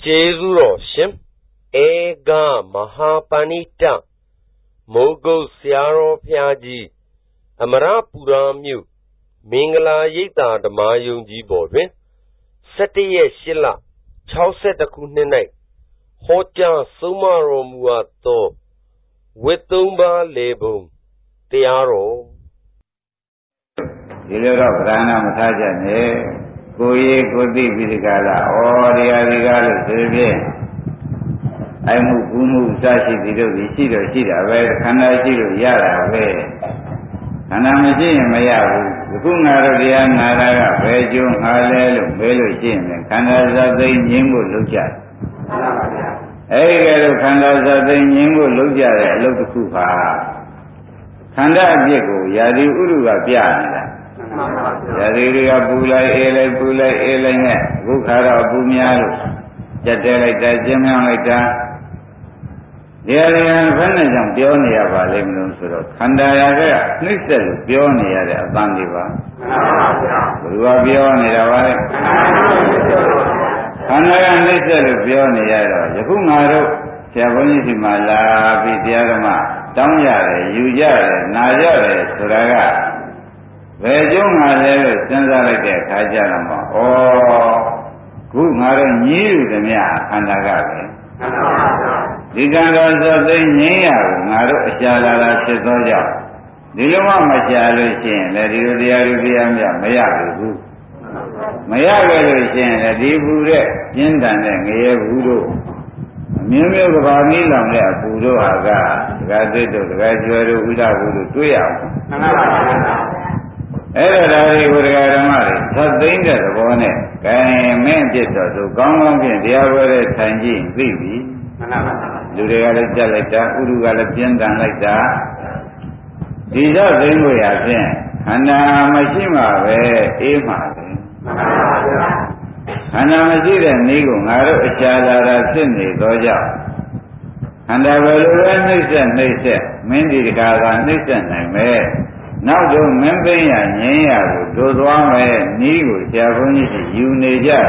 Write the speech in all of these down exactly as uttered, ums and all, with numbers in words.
Chezuro Shim Ega Mahapanita Mogo Siaro Piaji Amara Puramyu Mingala Yita the Mayung Jiborin Setiye Shilla Chauset Kunene Hoja Sumaro Muato Witumba Lebum Tiaro Ilero Prana Matajane Koye Koti Vidikala or Yavigala Serbia I move Gumu Sashi Dido Vishido Shida where Kana Shiro Yara where Anamaji Mayabu the Kunara Naraga Vejum Halelu Velu Jim and Kanaza de Nimbu Luja Egero Kanaza de Nimbu Luja Look Kupa Kanda Diego Yadi Uruga Piana Yadiriga Bula Ele Bula Ele Bukara Bumialu Jatelita Jimyanita Yarian Vanajam Pionia Valim Suro Kandaya Nisel Pionia Bandiva Rua Pionia Vale Kandaya Nisel Pionia Yakumaro Chabonisima Vidyarama Tamyare Yujare Najare Suraga Vejung Hale Sensor like that, Kajanama. Oh, good Mara knew the Mia Kandagari. The Gandas of the Nia, Maru Shala Setoja. The Luma Machalu Shin, let you the Arabian Mayagu. Mayagu Shin, let you Bude, Jindan and Gay Voodoo. Mummy of Vanilla, Voodoo Haga, Gazeto, Gazuero Uda Voodoo, Tuya. Every would have a marriage, such danger upon it. Can men get to come on in the other Tangi, baby? Do they have a jaleta, Urugala Piendan like that? These are things we are saying. And Mashima, Ema. And I'm a dear Nigo, Naro, Chala, Sydney, Doja. And I will learn Nixon, they said, Mindy Gaza, Nixon, I may. Now do member Yanya, do one Nigo, Japanese, you Naja.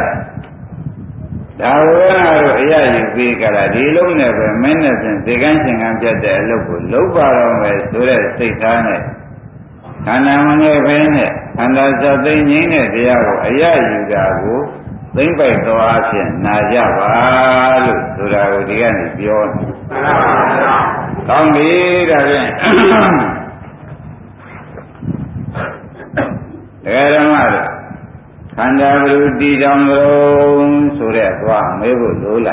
However, you speak at a deal never menacing the dancing and get the local low bottom as to the state on it. And I'm on a vene, and as a thing in it, the Aya you go, think by the action, Naja, to the Odian beyond. Come here again. Eramar Kandavuti Damro Suretwa Mebu Lula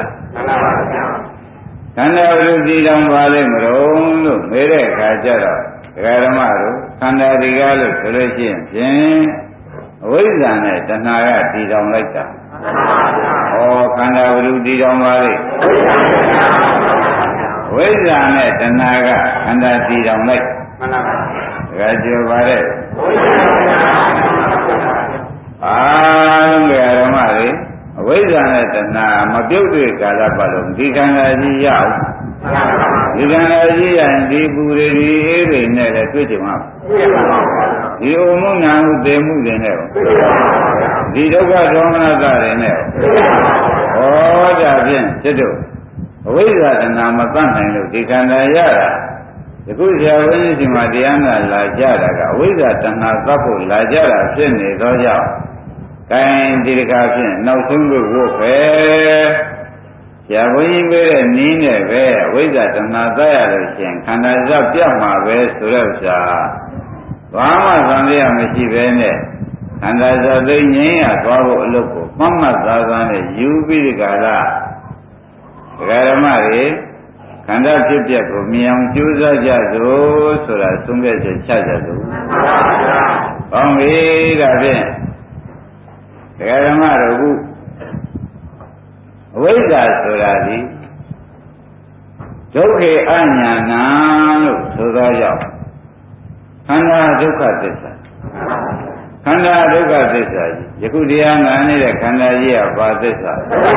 Kandavuti Damvale Mro Mere Kajara Eramaro Kandadigalu Suretin Wizane Tanaya Tidam Leta O Kandavuti Damvale Wizane Tanaga Kandati Dam Leta Rajo Vare Ah, Garamari, Wizanatana, Mabuki Kalapalum, Diganaji Yao, Diganaji and the Buri never put him up. The Omuna, they moved in hell. The Doga Domana in hell. Oh, Javian, Sedo. Wizatana Mapan, Diganayara. The good Javanese Madiana La Jaraga, Wizatana Zapu, La Jara, Sydney, Doja. Kind dedication, no single warfare. Yavin very near where with that another can I zap Yama West Rosa? Rama Zandia Machivene, and as a day, Bravo Loco, Mama Zazane, you be the Gala. Garamari, Kanda Tipia, Miam Juza Jazo, so that soon as a Chajazo. Only Ravin. Eramaro Veda Suradi Doke Anyana Suraya Kanda Duka Desa Kanda Duka Desa Yakudian Anida Kanda Yia Badesa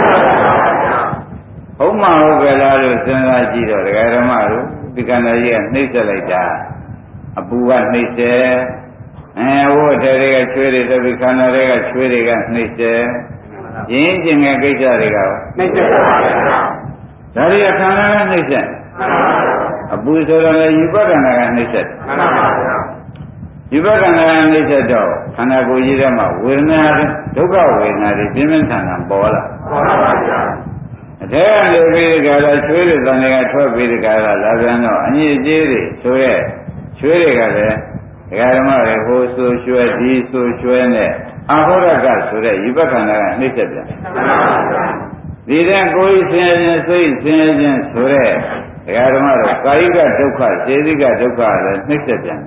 Homa Ogalaru Sanaji or Eramaro, Bikana Yia Nisa like that Abuwa Nisa. And what they got traded every kind of they got traded against nature. ရင်းကျင်တဲ့ကိစ္စတွေကနှိမ့်ဆက်ပါဗျာဒါတွေကခန္ဓာကနှိမ့်ဆက်အပူဆိုတော့လည်းယူပခန္ဓာကနှိမ့်ဆက်မှန်ပါဗျာယူပခန္ဓာကနှိမ့်ဆက်တော့ခန္ဓာကိုယ်ကြီးထဲမှာဝေဒနာဒုက္ခဝေဒနာတွေပြင်းပြင်းထန်ထန်ပေါ်လာပေါ်လာပါဗျာအထဲကနေပြီးကြတာချွေးတဲ့တန်တွေကထွက်ပြီးကြတာလာပြန်တော့အညစ်အကြေးတွေဆိုရဲချွေးတွေကလည်းဒကာဓမ္မတွေဟိုဆိုရွှဲဒီဆိုရွှဲနဲ့အာဟောရကဆိုတဲ့ယူပခန္ဓာကနှိမ့်ဆက်ပြန်ဒီတဲ့ကိုယ်ဆင်းရဲခြင်းစိတ်ဆင်းရဲခြင်းဆိုတဲ့ဒကာဓမ္မတို့ကာယကဒုက္ခစေတိကဒုက္ခလည်းနှိမ့်ဆက်ပြန်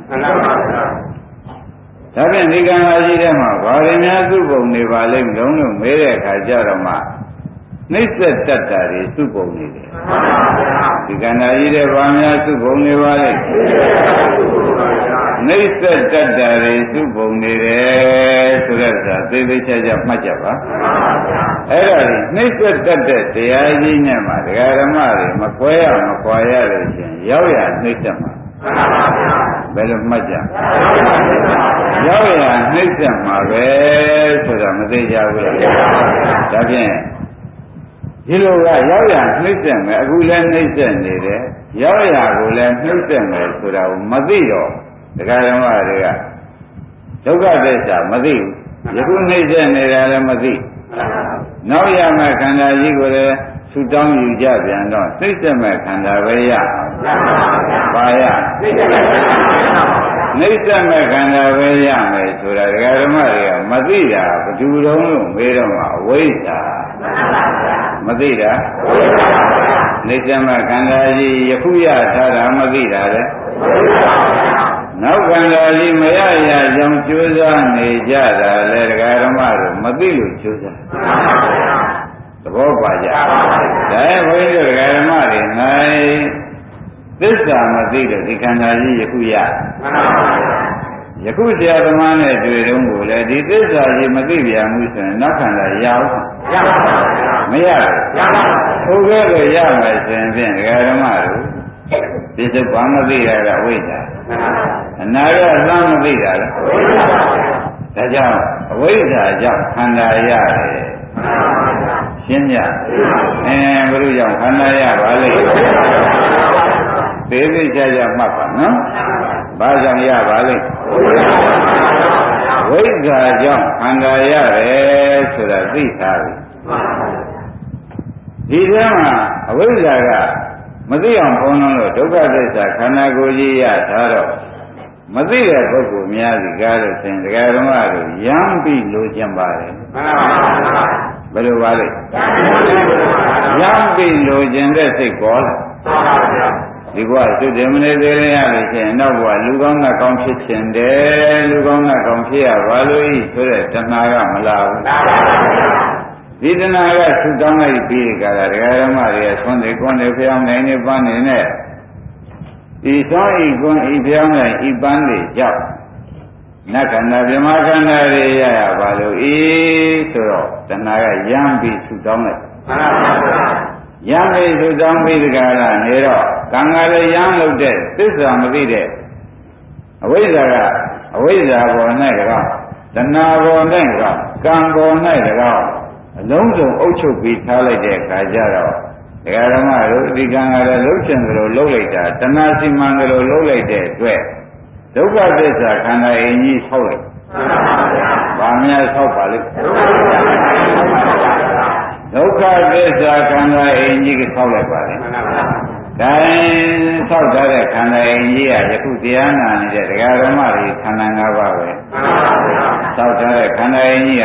ဒါဖြင့်ဒီကံလာရှိတဲ့မှာဘာတွေများစုပုံနေပါလိမ့်မလို့လို့မေးတဲ့အခါကျတော့မှနှိမ့်ဆက်တတ်တာတွေစုပုံနေတယ်ဒီကံလာရှိတဲ့ဘာများစုပုံနေပါလိမ့်နှိမ့်ဆက်တတ်တာတွေစုပုံနေတယ်ဆိုတဲ့အခါသေသေးချာချာမှတ်ကြပါအဲ့ဒါကြီးနှိမ့်ဆက်တတ်တဲ့တရားကြီးနဲ့မှဒကာဓမ္မတွေမကွဲရမကွာရလို့ရှင်ရောက်ရနှိမ့်ဆက်မှာဘယ်လိုမှတ်ကြရောက်ရနှိမ့်ဆက်မှာပဲဆိုတာမသိကြဘူးလားဒါဖြင့်ဒီလိုကရောက်ရနှိမ့်ဆက်မယ်အခုလည်းနှိမ့်ဆက်နေတယ်ရောက်ရကိုလည်းနှိမ့်ဆက်မယ်ဆိုတာကိုမသိတော့ဒကာဓမ္မတွေကဒုက္ခသစ္စာမသိဘူးယခုနှိမ့်ဆက်နေတာလည်းမသိနောက်ရမယ့်ခန္ဓာကြီးကိုလည်းဆူတောင်းယူကြပြန်တော့သိစက်မဲ့ခန္ဓာပဲရပါရနှိမ့်ဆက်မဲ့ခန္ဓာပဲရမယ်ဆိုတာဒကာဓမ္မတွေကမသိတာဘယ်သူတုံးလို့မေးတော့မှအဝိဇ္ဇာမသိတာနှိမ့်ဆက်မဲ့ခန္ဓာကြီးယခုရထားတာမသိတာလေနောက်ခန္ဓာကြီးမရရကြောင်းကြိုးစားနေကြတာလေဒကာဓမ္မတို့မသိလို့ကြိုးစားသဘောပါကြဒါဘုန်းကြီးတို့ဒကာဓမ္မတွေနိုင်သစ္စာမသိလို့ဒီခန္ဓာကြီးယခုရယခုဆရာသမားနဲ့တွေ့တုန်းကိုလည်းဒီသစ္စာကြီးမသိပြန်ဘူးဆိုရင်နောက်ခန္ဓာရအောင်ရပါဘူးမရဘူးရပါဘူးဟုတ်ကဲ့လို့ရမယ်ဆိုရင်ဖြင့်ဒကာဓမ္မတို့ဒီစုဘာမသိရတာဝိဇ္ဇာအနာရသံမသိတာလားဒါကြောင့်အဝိဇ္ဇာကြောင့်ခန္ဓာရတယ်ရှင်းကြအဲဘုရားကြောင့်ခန္ဓာရပါလိမ့်သေသေးချာချာမှတ်ပါနော်ဘာကြောင့်ရပါလိမ့်ဝိဇ္ဇာကြောင့်ခန္ဓာရတယ်ဆိုတာသိထားပြီဒီထဲမှာအဝိဇ္ဇာကမသိအောင်ဘုံလုံးလို့ဒုက္ခသစ္စာခန္ဓာကိုယ်ကြီးရထားတော့မသိတဲ့ပုဂ္ဂိုလ်များစီကားလို့ရှင်ဒကာဓမ္မတို့ရမ်းပြီးလိုချင်ပါတယ်မှန်ပါပါဘယ်လိုပါလဲရမ်းပြီးလိုချင်တဲ့စိတ်ပေါ်လာမှန်ပါဗျာဒီဘဝသုတေမနေသေးရလို့ရှင်နောက်ဘဝလူကောင်းနဲ့ကောင်းဖြစ်ခြင်းတယ်လူကောင်းနဲ့ကောင်းဖြစ်ရပါလို့ဤဆိုတဲ့တဏှာကမလာဘူးမှန်ပါဗျာဒီတဏှာကသုတောင်းလိုက်ပြီးကြတာဒကာဓမ္မတွေဆွမ်းတယ်ကွန်းတယ်ဖျောင်းနိုင်နေပန်းနေနဲ့ဒီသောဤကွန်းဤဖျောင်းနိုင်ဤပန်းတွေကြောင့်နတ်ခန္ဓာဗြဟ္မာခန္ဓာတွေရရပါလို့ဤဆိုတော့တဏှာကရမ်းပြီးသုတောင်းလိုက်မှန်ပါဗျာရမ်းပြီးသုတောင်းပြီးကြတာနေတော့ကံကလည်းရမ်းလို့တဲ့သစ္စာမသိတဲ့အဝိဇ္ဇာကအဝိဇ္ဇာပေါ်၌ကောင်တဏှာပေါ်၌ကောင်ကံပေါ်၌ကောင်အလုံးစုံအုပ်ချုပ်ပြီးထားလိုက်တဲ့အခါကျတော့ဒကာဓမ္မတို့ဒီကံကလည်းလှုပ်ချင်သလိုလှုပ်လိုက်တာတဏှာစီမံသလိုလှုပ်လိုက်တဲ့အတွက်ဒုက္ခသစ္စာခန္ဓာအင်းကြီးဆောက်လိုက်ဘာများဆောက်ပါလိမ့်ဒုက္ခသစ္စာခန္ဓာအင်းကြီးကဆောက်လိုက်ပါလေဒါရင်ဆောက်ထားတဲ့ခန္ဓာအင်းကြီးကယခုတရားနာနေတဲ့ဒကာဓမ္မတွေခန္ဓာ၅ပါးပဲဆောက်ထားတဲ့ခန္ဓာအင်းကြီးက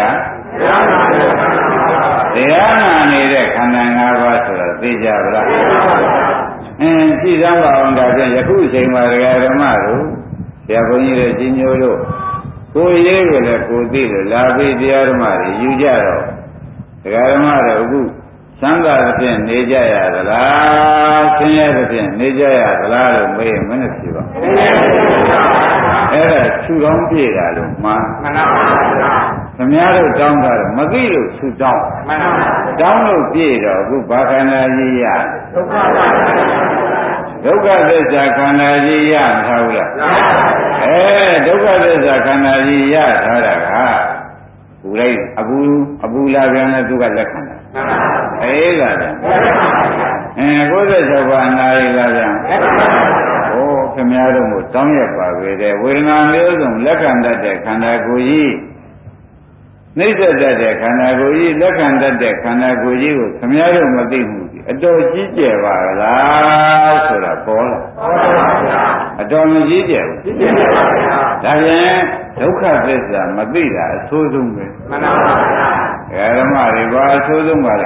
တရားနာနေတဲ့ခန္ဓာ၅ပါးဆိုတော့သိကြပါလားအင်းကြည့်စမ်းပါအောင်ဒါဖြင့်ယခုအချိန်မှာဒကာဓမ္မတို့ဆရာဘုန်းကြီးတွေကြီးညိုတို့ကိုယ်ရေးကိုလည်းကိုသိလို့လာပြီးတရားဓမ္မတွေယူကြတော့ဒကာဓမ္မတို့အခုသံဃာသဖြင့်နေကြရသလားဆင်းရဲသဖြင့်နေကြရသလားလို့မေးရင်မင်းဖြေပါအဲ့ဒါထူထောင်ပြေတာလို့မှားမှန်ပါပါခင်ဗျားတို့တောင်းတာမသိလို့ထူတောင်းမှန်ပါပါတောင်းလို့ပြေတော့အခုဘာခန္ဓာကြီးရဒုက္ခပါဒုက္ခသစ္စာခန္ဓာကြီးရထားဘူးလားအဲဒုက္ခသစ္စာခန္ဓာကြီးရထားတာကပူလိုက်အပူအပူလာပြန်လဲသူကလက်ခံတယ်အေးလာပြန်အဲကိုယ်သက်၆ပါးအနာရီလာပြန်ဟိုခင်ဗျားတို့ကိုတောင်းရပါပဲတဲ့ဝေဒနာမျိုးစုံလက်ခံတတ်တဲ့ခန္ဓာကိုယ်ကြီးနှိစ္စတတ်တဲ့ခန္ဓာကိုယ်ကြီးလက်ခံတတ်တဲ့ခန္ဓာကိုယ်ကြီးကိုခင်ဗျားတို့မသိဘူးအတော်ကြီးကျယ်ပါလားဆိုတာပေါ်လာအတော်မကြီးကျယ်ဘူးကြီးကျယ်ပါဗျာဒါပြန်ဒုက္ခသစ္စာမသိတာအဆိုးဆုံးပဲမှန်ပါဗျာဓမ္မတွေဘာအဆိုးဆုံးပါလဲ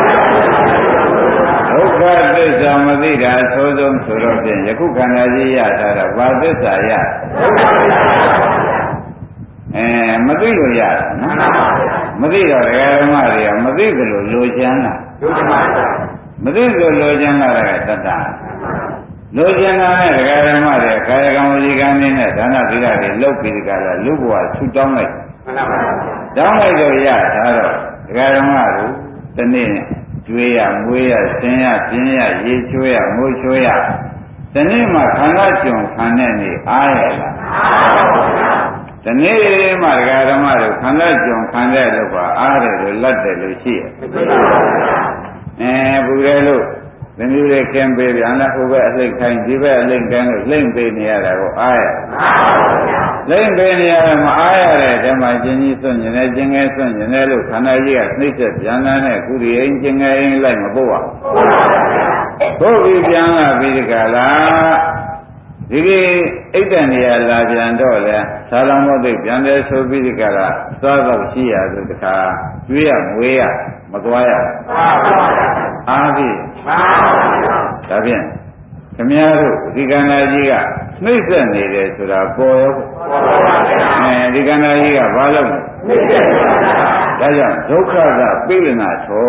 ဒုက္ခသစ္စာမသိတာအဆိုးဆုံးဆိုတော့ဖြင့်ယခုခန္ဓာကြီးရတာကဘာသစ္စာရဒုက္ခသစ္စာအဲမသိလို့ရတာနော်မသိတော့ဓမ္မတွေကမသိသလိုလိုချမ်းတာမသိသလိုလိုချမ်းတာကတတ္တလိုချင်တာနဲ့ဒကာဓမ္မတွေကာယကံဝစီကံနဲ့ဒါနသီလတွေလုပ်ပြီးကြတာလူဘဝဆူတောင်းလိုက်မှန်ပါပါတောင်းလိုက်တော့ရတာတော့ဒကာဓမ္မတို့တနေ့ကျွေးရမွေးရဆင်းရပြင်းရရေချိုးရမိုးချိုးရတနေ့မှခန္ဓာကြုံခံတဲ့နေအားရလားအားပါဗျာတနေ့မှဒကာဓမ္မတို့ခန္ဓာကြုံခံတဲ့လို့ကအားတယ်လို့လက်တယ်လို့ရှိရမှန်ပါဗျာအဲဘူးရဲလို့သမီးလေးကင်းပေးပြန်လားဟိုဘက်အလိမ့်ခိုင်းဒီဘက်အလိမ့်ခိုင်းလို့လိမ့်ပေးနေရတာကိုအားရလိမ့်ပေးနေရတာမအားရတဲ့ဓမ္မချင်းကြီးစွန့်ကျင်တယ်ကျင်ငယ်စွန့်ကျင်တယ်လို့ခန္ဓာကြီးကနှိမ့်ဆက်ပြန်လာတဲ့ကုရိအိမ်ကျင်ငယ်အိမ်လိုက်မပို့ပါဘူးဘုရားပြန်လာပြီးဒီကလာဒီကိအိတ်တန်နေရလာပြန်တော့လေသာလမောသိပြန်တယ်ဆိုပြီးဒီကလာသွားတော့ရှိရသူတခါကျွေးရမွေးရမသွားရအားဖြင့်ဒါဖြင့်ခမည်းတော်ဒီကန္နာကြီးကနှိမ့်ဆက်နေတယ်ဆိုတာပေါ်ရောအဲဒီကန္နာကြီးကဘာလို့နှိမ့်ဆက်နေတာဒါကြောင့်ဒုက္ခကပိလနာသော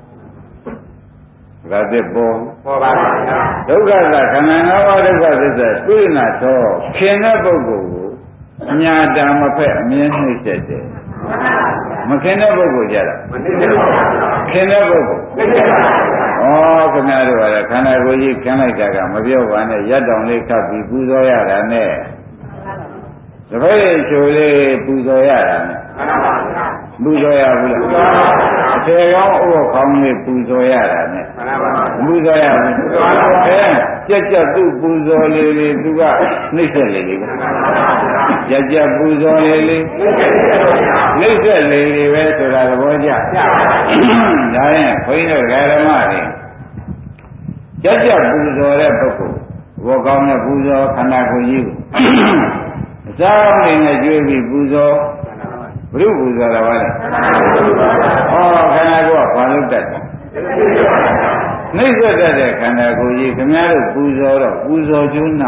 ဒါတဲ့ပေါ်ပေါ်ပါဗျာဒုက္ခကခန္ဓာ၅ပါးဒုက္ခသစ္စာပိလနာသောခင်တဲ့ပုဂ္ဂိုလ်ကိုညာတာမဖက်အမြဲနှိမ့်ဆက်တယ်မခင်တဲ့ပုဂ္ဂိုလ်ကြတာမနှိမ့်ဆက်ပါဘူးခင်တဲ့ပုဂ္ဂိုလ်နှိမ့်ဆက်ပါဘူးဩခင်ဗျားတို့ကလည်းခန္ဓာကိုယ်ကြီးခင်လိုက်တာကမပြောပါနဲ့ရက်တောင်လေးခတ်ပြီးပူဇော်ရတာနဲ့သဘဲချိုလေးပူဇော်ရတာနဲ့ပူဇော်ရဘူးလားအထေကောင်းဥပ္ပခေါင်းလေးပူဇော်ရတာနဲ့ပူဇော်ရဘူးအဲကြက်ကြက်သူ့ပူဇော်လေးလေးသူကနှိမ့်ဆက်လေးလေးကြက်ကြက်ပူဇော်လေးလေးနှိမ့်ဆက်လေးလေးပဲဆိုတာသဘောကျဒါရင်ခွင်းတို့ဓမ္မတွေကြက်ကြက်ပူဇော်တဲ့ပုဂ္ဂိုလ်ဘောကောင်းတဲ့ပူဇော်ခန္ဓာကိုယ်ကြီးကိုအစားကောင်းနေနဲ့ကျွေးပြီးပူဇော်ဘုရုပူဇော်တာပါလေဩခန္ဓာကိုယ်ကဘာလို့တတ်တယ်နှိမ့်ဆက်တတ်တဲ့ခန္ဓာကိုယ်ကြီးခင်ဗျားတို့ပူဇော်တော့ပူဇော်ကျိုးနာ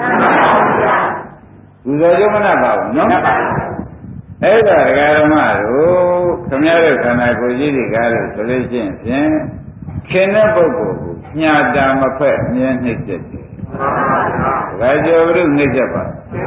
ပူဇော်ကျိုးမနာပါဘူးနော်အဲ့ဒါဒကာဓမ္မတို့ခင်ဗျားတို့ခန္ဓာကိုယ်ကြီးတွေကလို့ဆိုလို့ရှိရင်ဖြင့်ခင်တဲ့ပုဂ္ဂိုလ်ကိုညာတာမဖက်မြဲနှိမ့်ဆက်တယ်ဒကာကျော်ဘုရုနှိမ့်ဆက်ပါ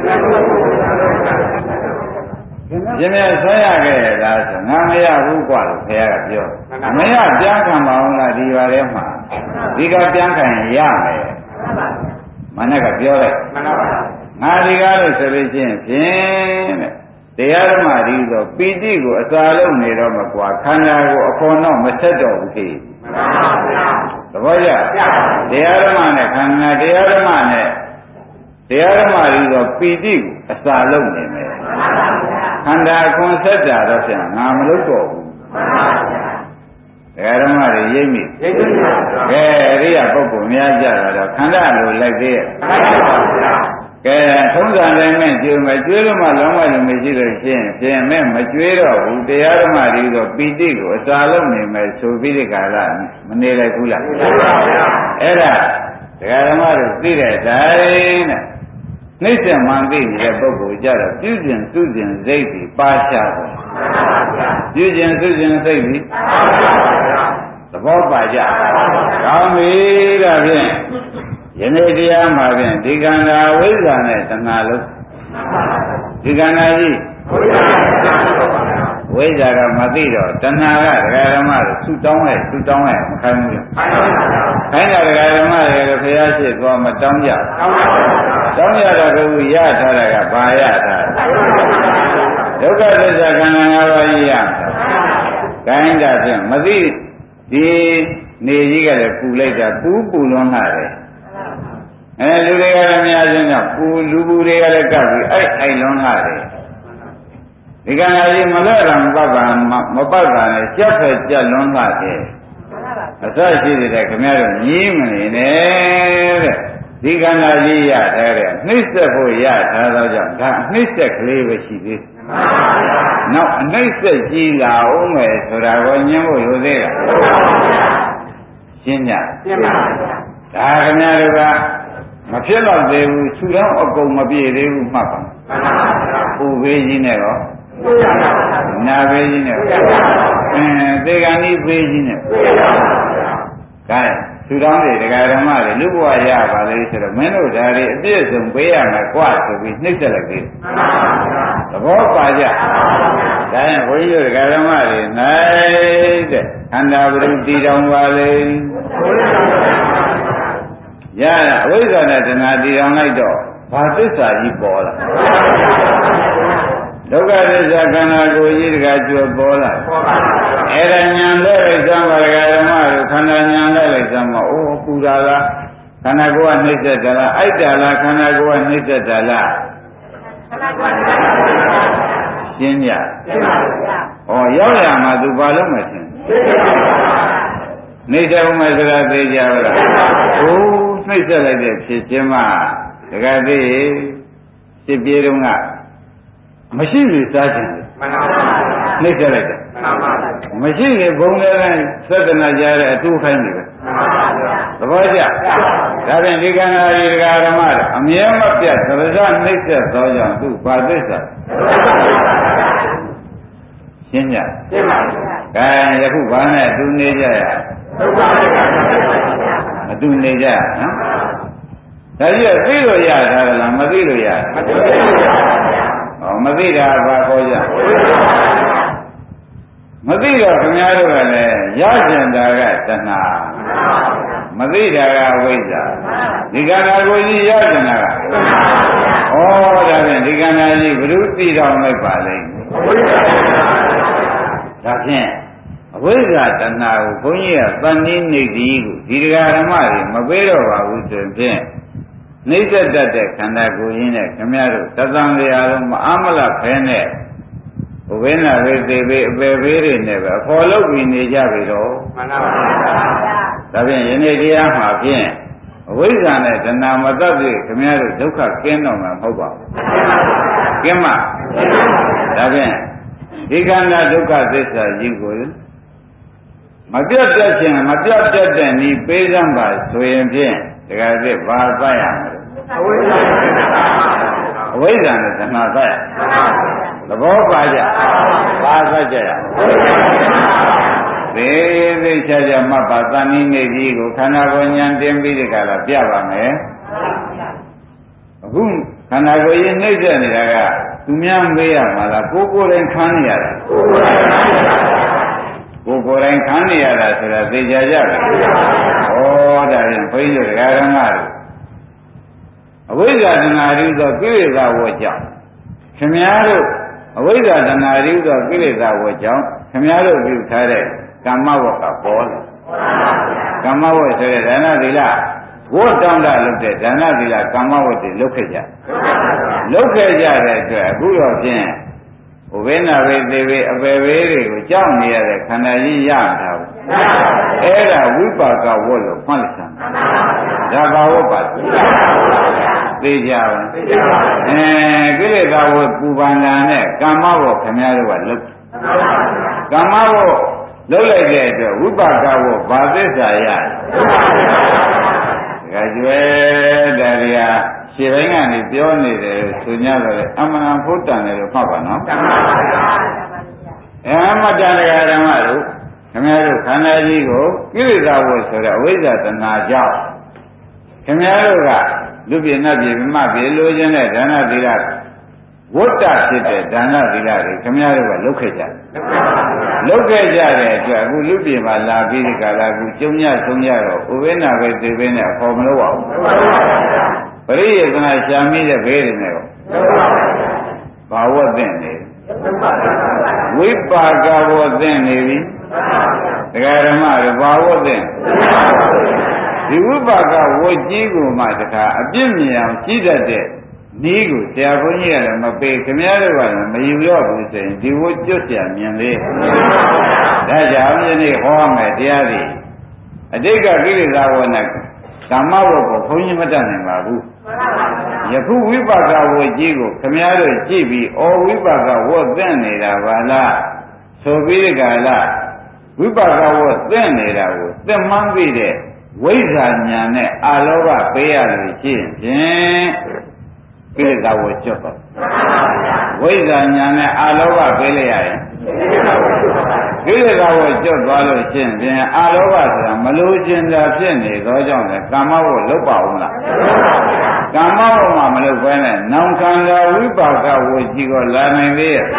ကျင်းမြတ်ဆွဲရခဲ့လားဆိုငါမရဘူးกว่าလို့ခင်ဗျားကပြောမရပြန်ခံပါအောင်လားဒီပါထဲမှာဒီကပြန်ခံရမယ်မနက်ကပြောလိုက်ငါဒီကားလို့ဆိုလို့ရှိရင်ဖြင့်တဲ့တရားဓမ္မဒီဆိုပီတိကိုအစာလုံးနေတော့မကွာခန္ဓာကိုအခွန်တော့မဆက်တော့ဘူးခေသဘောကျတရားဓမ္မနဲ့ခန္ဓာတရားဓမ္မနဲ့တရားဓမ္မဒီဆိုပီတိကိုအစာလုံးနေမယ်ခန္ဓာအခွန်ဆက်တာတော့ဖြင့်ငါမလုပ်တော့ဘူးတရားဓမ္မတွေရိပ်မိရိပ်မိပါဗျာကဲအရိယပုဂ္ဂိုလ်များကြတာတော့ခန္ဓာလိုလိုက်သေးရဲ့မှန်ပါဗျာကဲသုံးဆံတိုင်းမဲ့ကျွေးမကျွေးလို့မှလောင်းမလို့မရှိလို့ရှင်းဖြင့်မဲ့မကျွေးတော့ဘူးတရားဓမ္မတွေဆိုပီတိကိုအစာလုံးနေမယ်ဆိုပြီးဒီကာလမနေလိုက်ဘူးလားမှန်ပါဗျာအဲ့ဒါတရားဓမ္မတွေသိတဲ့တိုင်းနဲ့နှိစ္စမှန်သိနေတဲ့ပုဂ္ဂိုလ်ကြတော့ပြုကျင်သူကျင်စိတ်ပြီးပါရှားတယ်ပြုကျင်သူကျင်စိတ်ပြီးသဘောပါကြကောင်းပြီဒါဖြင့်ယနေ့တရားမှာဖြင့်ဒီကံတာဝိဇ္ဇာနဲ့တဏှာလုံးဒီကံတာကြီးဝိဇ္ဇာကမသိတော့တဏှာကဒကာဓမ္မတို့သူ့တောင်းလိုက်သူ့တောင်းလိုက်မခိုင်းဘူးခိုင်းတာဒကာဓမ္မတွေဘုရားရှိသွားမတောင်းကြတောင်းရတော့ကရထားတာကဘာရထားဟဒုက္ခသစ္စာခန္ဓာ၅ပါးကြီးရကိုင်းတာဖြင့်မသိဒီနေကြီးကလည်းပူလိုက်တာပူပူလွန်းလာတယ်အဲလူတွေကလည်းများချင်းတော့ပူလူပူတွေကလည်းကပ်ပြီးအဲ့အဲ့လွန်းလာတယ်ဒီကံကြီးမလဲတာမပတ်ပါမပတ်ပါနဲ့ကြက်ဖက်ကြက်လွန်းလာတယ်အစရှိတဲ့ခင်ဗျားတို့ညီးမနေနဲ့တဲ့ဒီကံကြီးရတဲ့နှိမ့်ဆက်ဖို့ရထားသောကြောင့်ဒါနှိမ့်ဆက်ကလေးပဲရှိသေးတယ်နောက်အနှိမ့်ဆက်ကြည့်လာအောင်မယ်ဆိုတာကိုညင်းဖို့လိုသေးလားရှင်းကြရှင်းပါဗျာဒါခင်ဗျားတို့ကမဖြစ်တော့သေးဘူးခြူတော့အကုန်မပြည့်သေးဘူးမှတ်ပါမှန်ပါဗျာပူဘေးကြီးနဲ့ရောနာဘေးကြီးနဲ့ရောအင်းသေကံကြီးဘေးကြီးနဲ့ကဲခြူတော်တွေတရားဓမ္မတွေလူဘဝရပါလေဆိုတော့မင်းတို့ဒါတွေအပြည့်စုံပေးရမယ်ကွာဆိုပြီးနှိမ့်ဆက်လိုက်သေးသဘောပါကြဒါရင်ဘုန်းကြီးတို့တရားဓမ္မတွေနိုင်တဲ့ခန္ဓာပရိတည်တော်ပါလေရတာအဝိဇ္ဇာနဲ့တဏှာတည်တော်လိုက်တော့ဘာသစ္စာကြီးပေါ်လာဒုက္ခသစ္စာခန္ဓာကိုယ်ကြီးတကကျွယ်ပေါ်လာအဲ့ဒါညာလက်လိုက်စမ်းပါဒကာဓမ္မတို့ခန္ဓာညာလက်လိုက်စမ်းပါအိုးပူတာလားခန္ဓာကိုယ်ကနှိမ့်သက်တာလားအိုက်တာလားခန္ဓာကိုယ်ကနှိမ့်သက်တာလားရှင်းကြရှင်းပါဗျာဩရောက်ရမှာသူဘာလို့မရှင်းနှိမ့်သက်ဦးမယ်ဆိုတာသိကြပါလားအိုးနှိမ့်သက်လိုက်တဲ့ဖြစ်ခြင်းမှဒကာသိစစ်ပြေးတုန်းကမရှိပြီစားခြင်းမှန်ပါပါနှိမ့်သက်လိုက်တယ်မှန်ပါပါမရှိရင်ဘုံလည်းသက္ကနာကြတဲ့အတူခိုင်းနေပဲမှန်ပါပါသဘောကျဒါဖြင့်ဒီကံနာရီဒကာဓမ္မအမြဲမပြတ်သရဇနှိမ့်သက်သောကြောင့်သူဘာသစ္စာရှင်းကြရှင်းပါဗျာကဲယခုဘာနဲ့သူနေကြရအတူနေကြနော်ဒါကြီးသိလို့ရတာလားမသိလို့ရမသိလို့ရဟောမသိတာဘာခေါ်ကြမသိတော့ခင်ဗျားတို့ကလည်းရကျင်တာကတဏှာမသိတာကဝိဇ္ဇာဒီကံနာကိုကြီးရကျင်တာကဩဒါဖြင့်ဒီကံနာကြီးဘုရုသိတော်လိုက်ပါလိမ့်ဒါဖြင့်အဝိဇ္ဇာတဏှာကိုဘုန်းကြီးကတန်နည်းနေသည်ကိုဒီတရားဓမ္မတွေမပေးတော့ပါဘူးဆိုရင်နှိမ့်သက်တတ်တဲ့ခန္ဓာကိုယ်ရင်းနဲ့ခင်ဗျားတို့သတ္တံတရားလုံးမအာမလဖဲနဲ့ဘဝိနာဝေသေးပေအပေဘေးတွေနဲ့ပဲအခေါ်လုပ်ပြီးနေကြပြီတော့မှန်ပါပါဒါဖြင့်ယနေ့တရားမှာဖြင့်အဝိဇ္ဇာနဲ့တဏှာမတတ်ပြီခင်ဗျားတို့ဒုက္ခကင်းတော့မှာမဟုတ်ပါဘူးကင်းမှာဒါဖြင့်ဒီခန္ဓာဒုက္ခသစ္စာကြီးကိုမပြတ်တတ်ခြင်းမပြတ်တတ်တဲ့ဤပေးစမ်းပါဆိုရင်ဖြင့်တကယ်ဖြစ်ဘာသတ်ရမလဲအဝိဇ္ဇာနဲ့တဏှာသတ်ရသဘောပါကြဘာသတ်ကြရသေးသေးချာချာမှတ်ပါသံနည်းနေကြီးကိုခန္ဓာကိုယ်ဉာဏ်တင်ပြီးဒီကလာပြပါမယ်အခုခန္ဓာကိုယ်ရင်နှိမ့်ဆက်နေတာကသူများမေးရမှာလားကိုယ်ကိုယ်တိုင်ခံနေရတာကိုယ်ကိုယ်တိုင်ခံနေရတာဆိုတာသိကြကြတယ်ဩဒါရင်ဘုန်းကြီးတို့ဒကာဓမ္မတို့အဝိဇ္ဇာတဏှာရိသောကိလေသာဝတ်ကြောင့်ခင်ဗျားတို့အဝိဇ္ဇာတဏှာရိသောကိလေသာဝတ်ကြောင့်ခင်ဗျားတို့ပြုထားတဲ့ကမ္မဝတ်ကပေါ်လာကမ္မဝတ်ဆိုတဲ့ဒါနသီလဝတ်တောင်းတလုပ်တဲ့ဒါနသီလကမ္မဝတ်တွေလုပ်ခဲ့ကြလုပ်ခဲ့ကြတဲ့အတွက်အခုတော့ဖြင့်ဥပေနာဝေသေးဝေအပေဝေတွေကိုကြောက်နေရတဲ့ခန္ဓာကြီးရမှာဘူးအဲ့ဒါဝိပါကဝတ်လို့မှတ်လိုက်စမ်းဒါဘာဝတ်ပါသိကြပါအဲကိလေသာဝတ်ပူပန်တာနဲ့ကမ္မဝတ်ခင်ဗျားတို့ကလုပ်ကမ္မဝတ်လုပ်လိုက်တဲ့အတွက်ဝိပါကဝတ်ဘာသစ္စာရတယ်ဒါကြွယ်တရားရှင်းပိုင်းကနေပြောနေတယ်ဆိုညတော့လေအမှန်ဖုတ်တန်တယ်လို့မှတ်ပါနော်မှန်ပါပါအဲမှတ်တန်တရားဓမ္မတို့ခင်ဗျားတို့ခန္ဓာကြီးကိုကိလေသာဝတ်ဆိုတဲ့အဝိဇ္ဇာတဏှာကြောင့်ခင်ဗျားတို့ကလူပြင်းနှပ်ပြင်းမပြေလိုချင်တဲ့ဒါနသီလဝတ္တဖြစ်တဲ့ဒါနသီလတွေခင်ဗျားတို့ကလုပ်ခဲ့ကြတယ်လုပ်ခဲ့ကြတဲ့အတွက်အခုလူပြင်းမှာလာပြီးဒီကလာကူကျုံညဆုံးရတော့ဥပေနာပဲသေပဲနဲ့အခေါ်မလို့ပါဘူးပရိယေသနာရှာမိတဲ့ဘေးတွေနဲ့ရောဘာဝတ်တဲ့နေဝိပါကဝတ်သင်နေပြီတရားဓမ္မတွေဘာဝတ်သင်ဒီဝိပါကဝတ်ကြီးကိုမှတခါအပြစ်မြင်အောင်ကြီးတတ်တဲ့နီးကိုတရားဘုန်းကြီးကလည်းမပေးခင်ဗျားတို့ကလည်းမယူတော့ဘူးဆိုရင်ဒီဝတ်ကျွတ်ကြမြင်သေးဒါကြောင့်ယနေ့ဟောမယ်တရားတွေအတိတ်ကကိလေသာဝတ်နဲ့ကာမဝတ်ကိုဘုန်းကြီးမတတ်နိုင်ပါဘူးယခုဝိပါကဝတ်ကြီးကိုခင်ဗျားတို့ကြည့်ပြီးဩဝိပါကဝတ်သင့်နေတာပါလားဆိုပြီးဒီကလာဝိပါကဝတ်သင့်နေတာကိုသင်မှန်းပြီးတဲ့ဝိဇ္ဇာဉာဏ်နဲ့အာလောဘပေးရလို့ရှိရင်ဖြင့်ကိလေသာဝတ်ကျွတ်တော့ဝိဇ္ဇာဉာဏ်နဲ့အာလောဘပေးလိုက်ရရင်ကိလေသာဝတ်ကျွတ်သွားလို့ရှိရင်ဖြင့်အာလောဘဆိုတာမလိုချင်တာဖြစ်နေသောကြောင့်လေကာမဝတ်လုပ်ပါဦးမလားကာမဝတ်မှမလုပ်ဘဲနဲ့နောင်ခန္ဓာဝိပါကဝတ်ကြီးကိုလာနိုင်သေးရဲ့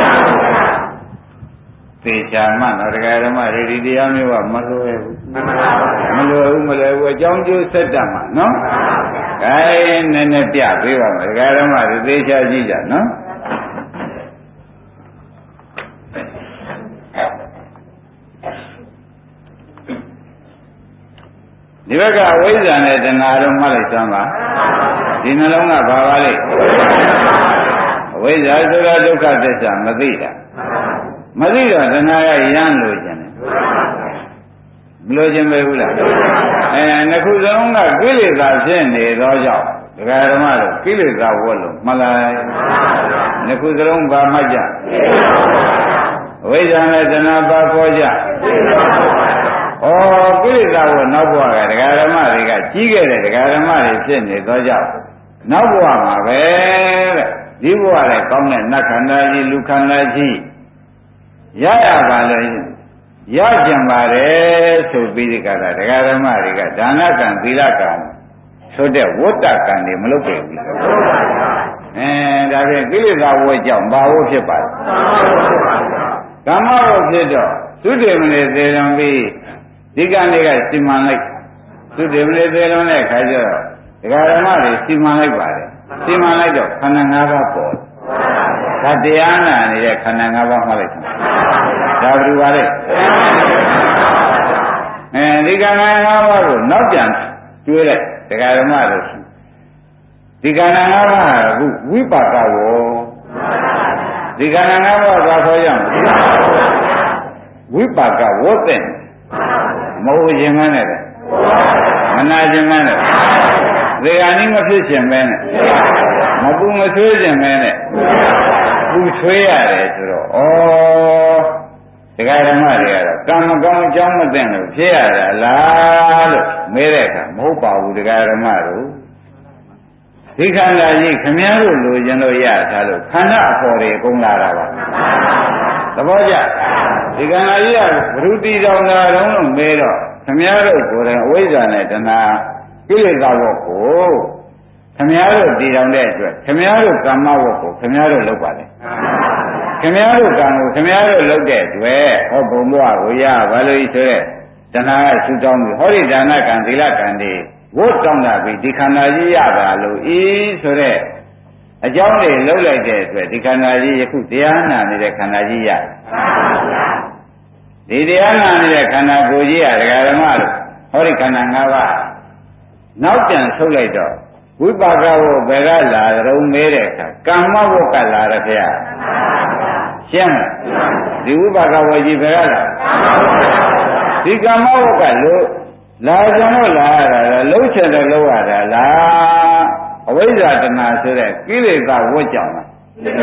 သေချာမှတော့တရားဓမ္မတွေဒီတရားမျိုးကမလွယ်ဘူးမလွယ်ဘူးမလွယ်ဘူးအကြောင်းကျိုးဆက်တတ်မှာနော်အဲနည်းနည်းပြပေးပါမယ်တရားဓမ္မတွေသေချာကြည့်ကြနော်ဒီဘက်ကအဝိဇ္ဇာနဲ့တဏှာတို့မှတ်လိုက်စမ်းပါဒီနှလုံးကဘာပါလဲအဝိဇ္ဇာဆိုတာဒုက္ခသစ္စာမသိတာမသိတော့တဏှာကရမ်းလို့ခြင်းတယ်မလို့ခြင်းပဲဘူးလားအဲနှစ်ခုစလုံးကကိလေသာဖြစ်နေသောကြောင့်ဒကာဓမ္မတို့ကိလေသာဝတ်လို့မှလိုက်နှစ်ခုစလုံးဘာမှကြအဝိဇ္ဇာနဲ့တဏှာပါခေါ်ကြဩကိလေသာဝတ်နောက်ဘဝကဒကာဓမ္မတွေကကြီးခဲ့တဲ့ဒကာဓမ္မတွေဖြစ်နေသောကြောင့်နောက်ဘဝမှာပဲတဲ့ဒီဘဝလည်းကောင်းတဲ့နတ်ခန္ဓာကြီးလူခန္ဓာကြီးရရပါလို့ရကြံပါတယ်ဆိုပြီးဒီကရာဒကာဓမ္မတွေကဒါနကံသီလကံဆိုတဲ့ဝတ္တကံတွေမလုပ်ပြန်ဘူးအဲဒါဖြင့်ကိလေသာဝတ်ကြောင့်ဘာဝတ်ဖြစ်ပါလဲကာမဝတ်ဖြစ်တော့သုတေမနေသေးလွန်ပြီးဒီကံတွေကစီမံလိုက်သုတေမနေသေးလွန်တဲ့ခါကျတော့ဒကာဓမ္မတွေစီမံလိုက်ပါတယ်စီမံလိုက်တော့ခန္ဓာ၅ပါးပေါ်ဒါတရားနာနေတဲ့ခန္ဓာ၅ပါးမှလိုက်တာဒါဘယ်လိုပါလဲအဲဒီခန္ဓာ၅ပါးကိုနောက်ပြန်တွေးလိုက်ဒကာဓမ္မတို့ဒီခန္ဓာ၅ပါးကအခုဝိပါကဝေါဒီခန္ဓာ၅ပါးဘာခေါ်ရမလဲဝိပါကဝတ်တဲ့မဟုတ်ခြင်းမနဲ့မနာခြင်းမနဲ့ဒီကနေ့မဖြစ်ခြင်းပဲနဲ့မပူမဆွေးခြင်းပဲနဲ့ပူဆွေးရတယ်ဆိုတော့ဩဒကာဓမ္မတွေကတော့ကံမကောင်းအကြောင်းမသိလို့ဖြစ်ရတာလားလို့မေးတဲ့အခါမဟုတ်ပါဘူးဒကာဓမ္မတို့ဒီခန္ဓာကြီးခမည်းတော်လိုချင်လို့ရတာလို့ခန္ဓာအပေါ်တွေအကုန်လာတာပါသဘောကျဒီခန္ဓာကြီးကဘ ᱹ တိတော်တာတုံးလို့မေးတော့ခမည်းတော်ကိုယ်တိုင်အဝိဇ္ဇာနဲ့တဏှာကိလေသာဝတ်ကိုခမည်းတော်တည်တော်တဲ့အတွက်ခမည်းတော်ကာမဝတ်ကိုခမည်းတော်လုပ်ပါလေခမည်းတော်ကံကိုခမည်းတော်လုပ်တဲ့အတွက်ဟောဘုံဘဝကိုရဘာလို့ဆိုရဲတဏှာကဆူတောင်းပြီးဟောဒီဒါနကံသီလကံတွေဝတ်တောင်းတာပြီးဒီခန္ဓာကြီးရတာလို့ဤဆိုတဲ့အကြောင်းတွေလုံးလိုက်တဲ့အတွက်ဒီခန္ဓာကြီးယခုတရားနာနေတဲ့ခန္ဓာကြီးရဒီတရားနာနေတဲ့ခန္ဓာကိုယ်ကြီးရဒကာဓမ္မတို့ဟောဒီခန္ဓာ၅ပါးနောက်ပြန်ဆုပ်လိုက်တော့ဝိပါကဝတ်ဘယ်ကလာကြုံမေးတဲ့အခါကမ္မဝတ်ကလာတယ်ခင်ဗျာရှင်းမလားဒီဝိပါကဝတ်ကြီးဘယ်ကလာဒီကမ္မဝတ်ကလို့လာကြလို့လာရတာလုံးချင်တယ်လို့ရတာလားအဝိဇ္ဇာတဏှာဆိုတဲ့ကိလေသာဝတ်ကြောင့်လား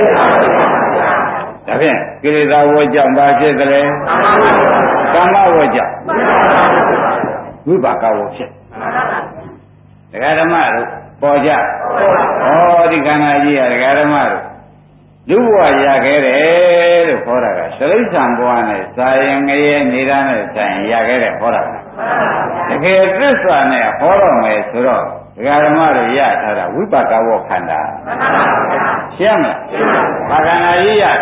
ဒါဖြင့်ကိလေသာဝတ်ကြောင့်ဘာဖြစ်ကြလဲကမ္မဝတ်ကြောင့်ဝိပါကဝတ်ဖြစ်ဒကာဓမ္မတို့ပေါ်ကြဩဒီခန္ဓာကြီးရဒကာဓမ္မတို့လူဘဝရခဲ့တယ်လို့ခေါ်တာကသရိစ္ဆာန်ဘဝနဲ့စာရင်ငရဲနေတာနဲ့ဆိုင်ရခဲ့တယ်ခေါ်တာတကယ်သစ္စာနဲ့ဟောတော့မယ်ဆိုတော့ဒကာဓမ္မတို့ရထားတာဝိပါကဝခန္ဓာရှင်းမလားဘာခန္ဓာကြီးရ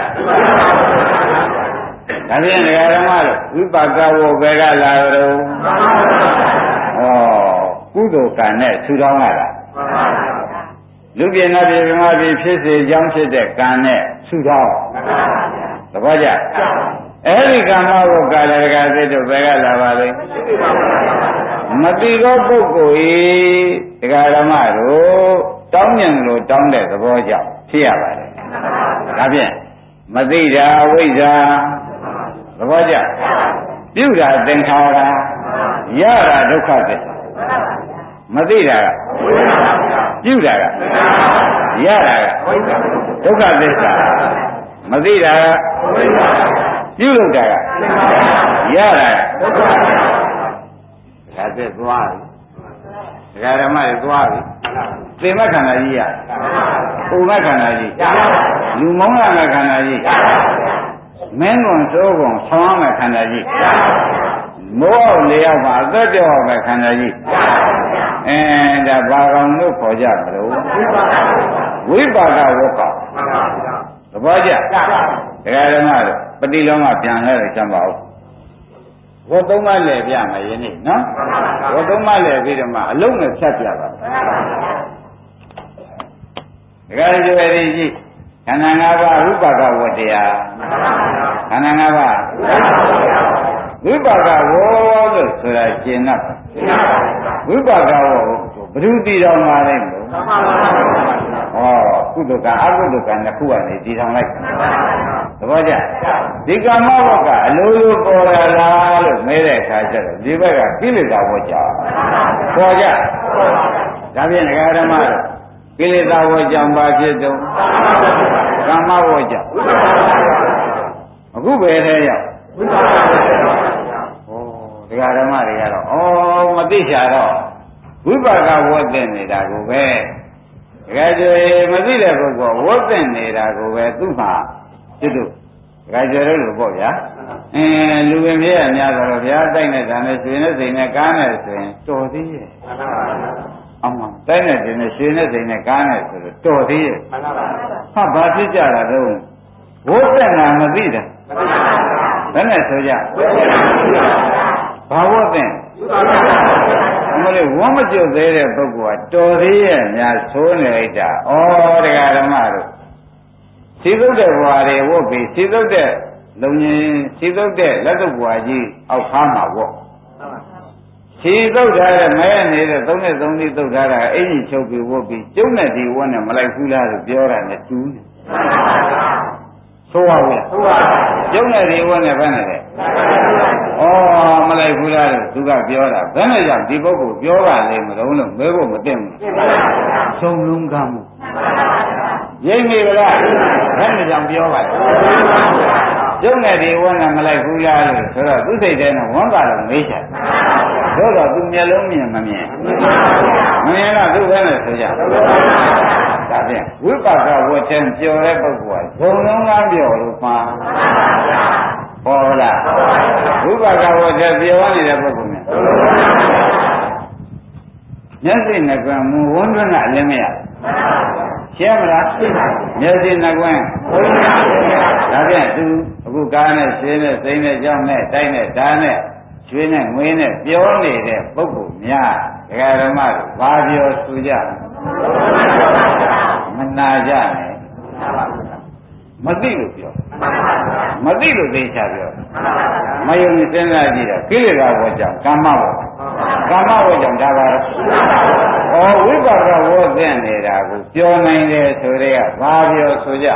ဒါဖြင့်ဒကာဓမ္မတို့ဝိပါကဝဘယ်ကလာတော့ဩကုသိုလ်ကံနဲ့ထူထောင်ရတာလူပြင်းနာပြေပြမပြေဖြစ်စေကြောင်းဖြစ်တဲ့ကံနဲ့ဆုတောင်းသဘောကျအဲ့ဒီကံမဟုတ်ကာလကစိတ်တို့ဘယ်ကလာပါလဲမတိသောပုဂ္ဂိုလ်ဤတရားဓမ္မတို့တောင်းမြင်လို့တောင်းတဲ့သဘောကြောင့်ဖြစ်ရပါတယ်ဒါဖြင့်မသိတာဝိဇ္ဇာသဘောကျပြုတာသင်္ခါရရတာဒုက္ခသစ္စာမသိတာကပြုတာကရတာကဒုက္ခသစ္စာမသိတာကပြုလုပ်တာကရတာကဒုက္ခသစ္စာဒါသက်သွားပြီဒကာဓမ္မတွေသွားပြီသေမခန္ဓာကြီးရဥမခန္ဓာကြီးလူမုန်းရမယ့်ခန္ဓာကြီးမင်းကွန်စိုးကွန်ဆောင်းရမယ့်ခန္ဓာကြီးမိုးအောင်လေရောက်မှာအသက်ပြောက်မယ့်ခန္ဓာကြီးအဲဒါဘာကောင်လို့ခေါ်ကြမလို့ဝိပါကဝက္ကသဘောကျဒကာဓမ္မတို့ပฏิလောကပြန်လဲတယ်ကျမ်းပါဦးဝတ်သုံးပါးလဲပြမယ်ယနေ့နော်ဝတ်သုံးပါးလဲပြီးတော့မှအလုံးနဲ့ဖြတ်ပြပါဒကာရကျွေရီကြီးခန္ဓာ၅ပါးဝိပါကဝတ္တရားခန္ဓာ၅ပါးဝိပါကဝေါလို့ဆိုတာရှင်းတော့ဝိပါကဝေါဘ누구တည်တော်မှာလဲမလို့ဟောကုသကအကုသကနှစ်ခုကနေတည်ထောင်လိုက်သဘောကျဒီကမ္မဝတ်ကအလိုလိုပေါ်လာလားလို့မဲတဲ့အခါကျတော့ဒီဘက်ကကိလေသာဝတ်ကြပေါ်ကြဒါဖြင့်ဒကာဓမ္မတို့ကိလေသာဝတ်ကြောင့်ဘာဖြစ်တုံးကမ္မဝတ်ကြောင့်အခုပဲထဲရောက်ဩဒကာဓမ္မတွေကတော့ဩမသိချာတော့ဝိပါကဝတ်တဲ့နေတာကိုပဲဒကာကျွေမသိတဲ့ပုဂ္ဂိုလ်ဝတ်တဲ့နေတာကိုပဲသူ့မှာကျွတ်ဒကာကျွေတို့လို့ပေါ့ဗျာအင်းလူပင်ပြည့်ရများတော့ဗျာတိုက်နေတာနဲ့ရွှေနဲ့စိန်နဲ့ကားနဲ့ဆိုရင်တော်သေးရဲ့အောင်မတိုက်နေတယ်နဲ့ရွှေနဲ့စိန်နဲ့ကားနဲ့ဆိုတော့တော်သေးရဲ့ဟာဘာဖြစ်ကြတာတော့ဝတ်တဲ့နာမသိတာဘယ်နဲ့ဆိုကြဘာဝတ်တဲ့အမလေးဝမ်းမကြုတ်သေးတဲ့ပုဂ္ဂိုလ်ကတော်သေးရဲ့များဆိုးနေလိုက်တာဩတရားဓမ္မတို့စီသုတ်တဲ့ဘွာတွေဝတ်ပြီးစီသုတ်တဲ့လုံငင်းစီသုတ်တဲ့လက်သုတ်ဘွာကြီးအောက်ခါမှာဝတ်စီသုတ်ထားတဲ့မဲနေတဲ့သုံးနဲ့သုံးသီးသုတ်ထားတာအင်ကြီးချုပ်ပြီးဝတ်ပြီးကျုံနဲ့ဒီဝတ်နဲ့မလိုက်ဘူးလားလို့ပြောတာနဲ့တူးနေဆိုပါဘူးဆိုပါကျုံနဲ့ဒီဝတ်နဲ့ဘယ်နဲ့လဲဩမလိုက်ဘူးလားလို့သူကပြောတာဘယ်နဲ့ကြောင့်ဒီပုဂ္ဂိုလ်ပြောပါလေမလို့လို့မဲဖို့မသိဘူးသုံးလုံးကမှုရိပ်မိကလားဘယ်နဲ့ကြောင့်ပြောပါလဲကျုံနဲ့ဒီဝတ်နဲ့မလိုက်ဘူးလားလို့ဆိုတော့သူစိတ်ထဲနဲ့ဝမ်းပါလို့မေးချင်သို့တော့သူမျက်လုံးမြင်မမြင်မမြင်တော့သူဘယ်နဲ့ဆိုကြဒါဖြင့်ဝိပါကဝတ်တဲ့ပျော်တဲ့ပုဂ္ဂိုလ်ကဇုံလုံးကားပျော်လို့မှာဟောလားဝိပါကဝတ်တဲ့ပျော်နေတဲ့ပုဂ္ဂိုလ်များမျက်စိနှကွန်းမူဝန်းတွန်းကအလင်းမရရှင်းမလားမျက်စိနှကွန်းဒါဖြင့်သူအခုကားနဲ့ရှင်းနဲ့စိမ့်နဲ့ကြောင်းနဲ့တိုက်နဲ့ဓာတ်နဲ့ရွှေနဲ့ငွေနဲ့ပြောနေတဲ့ပုဂ္ဂိုလ်များဒကာဓမ္မတို့ဘာပြောဆိုကြမနာကြနဲ့မသိလို့ပြောမသိလို့သိချပြောမယုံစဉ်းစားကြည့်တော့ကိလေသာဝတ်ကြောင့်ကာမဝတ်ကာမဝတ်ကြောင့်ဒါပါတော့ဩဝိပါကဝတ်တဲ့နေတာကိုပြောနိုင်တယ်ဆိုတဲ့ကဘာပြောဆိုကြ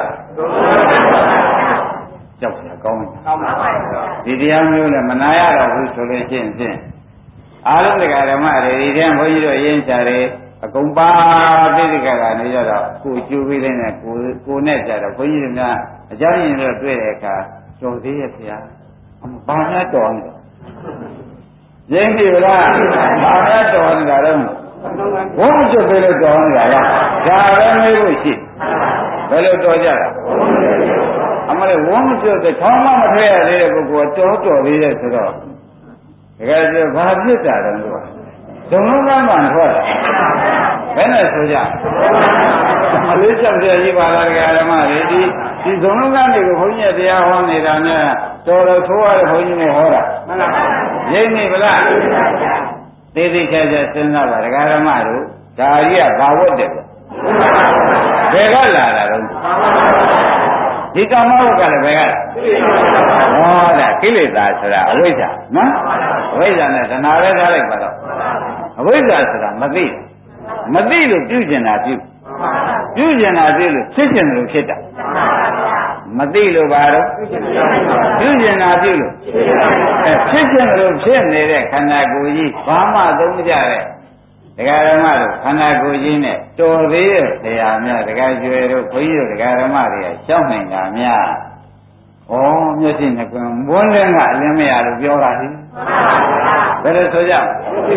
ကြောက်ရကောင်းတယ်ဒီတရားမျိုးနဲ့မနာရတော့ဘူးဆိုလို့ရှိရင်ဖြင့်အားလုံးတရားဓမ္မတွေဒီတည်းဘုန်းကြီးတို့ရင်းချတယ်အကုန်ပါသိသိကကနေကြတော့ကိုကျူပြီးတဲ့နဲ့ကိုကိုနဲ့ကြတော့ဘုန်းကြီးတို့များအကြောင်းရင်းတွေတွေ့တဲ့အခါတော်သေးရဲ့ဗျာအမဘာများတော်နေရင်းပြီလားဘာများတော်နေတာတော့ဘုန်းကြီးပြလို့တော်နေတာလားဒါပဲမေးဖို့ရှိဘယ်လိုတော်ကြတာအမလေးဝန်းမကျွတ်တဲ့ခေါင်းမမထွက်ရသေးတဲ့ပုဂ္ဂိုလ်ကတော်တော်သေးတယ်ဆိုတော့တကယ်ဆိုဘာဖြစ်တာလဲလို့ဒုံလုံးကမှန်ထွက်တာဘယ်နဲ့ဆိုကြမလေးချက်ပြကြီးပါလားဓမ္မတွေဒီဒီဒုံလုံးကတွေကိုဘုန်းကြီးတရားဟောနေတာနဲ့တော်တော်ထိုးရတဲ့ဘုန်းကြီးတွေဟောတာမှန်ပါပါရိပ်နေဗလားသေးသေးချာချာစဉ်းစားပါဓမ္မတို့ဒါကြီးကဘာဝတ်တယ်ဘယ်ကလာတာတော့ဒီကာမဝကလည်းဘယ်ကလာဟောဒါကိလေသာဆိုတာအဝိဇ္ဇာနော်အဝိဇ္ဇာနဲ့တဏှာပဲထားလိုက်ပါတော့အဝိဇ္ဇာဆိုတာမသိမသိလို့ပြုကျင်တာပြုပြုကျင်တာပြုလို့ဖြစ်ကျင်တယ်လို့ဖြစ်တာမသိလို့ပါတော့ပြုကျင်တာပြုလို့အဲဖြစ်ကျင်တယ်လို့ဖြစ်နေတဲ့ခန္ဓာကိုယ်ကြီးဘာမှသုံးမကြတဲ့ဒကာဓမ္မတို့ခန္ဓာကိုယ်ကြီးနဲ့တော်သေးရဲ့ဆရာများဒကာကျွယ်တို့ဘုန်းကြီးတို့ဒကာဓမ္မတွေကရှောက်နိုင်တာများဩမျက်စိနဲ့ကွယ်မွန်းတဲ့ကအလင်းမရလို့ပြောတာဒီဘယ်လိုဆိုကြဒ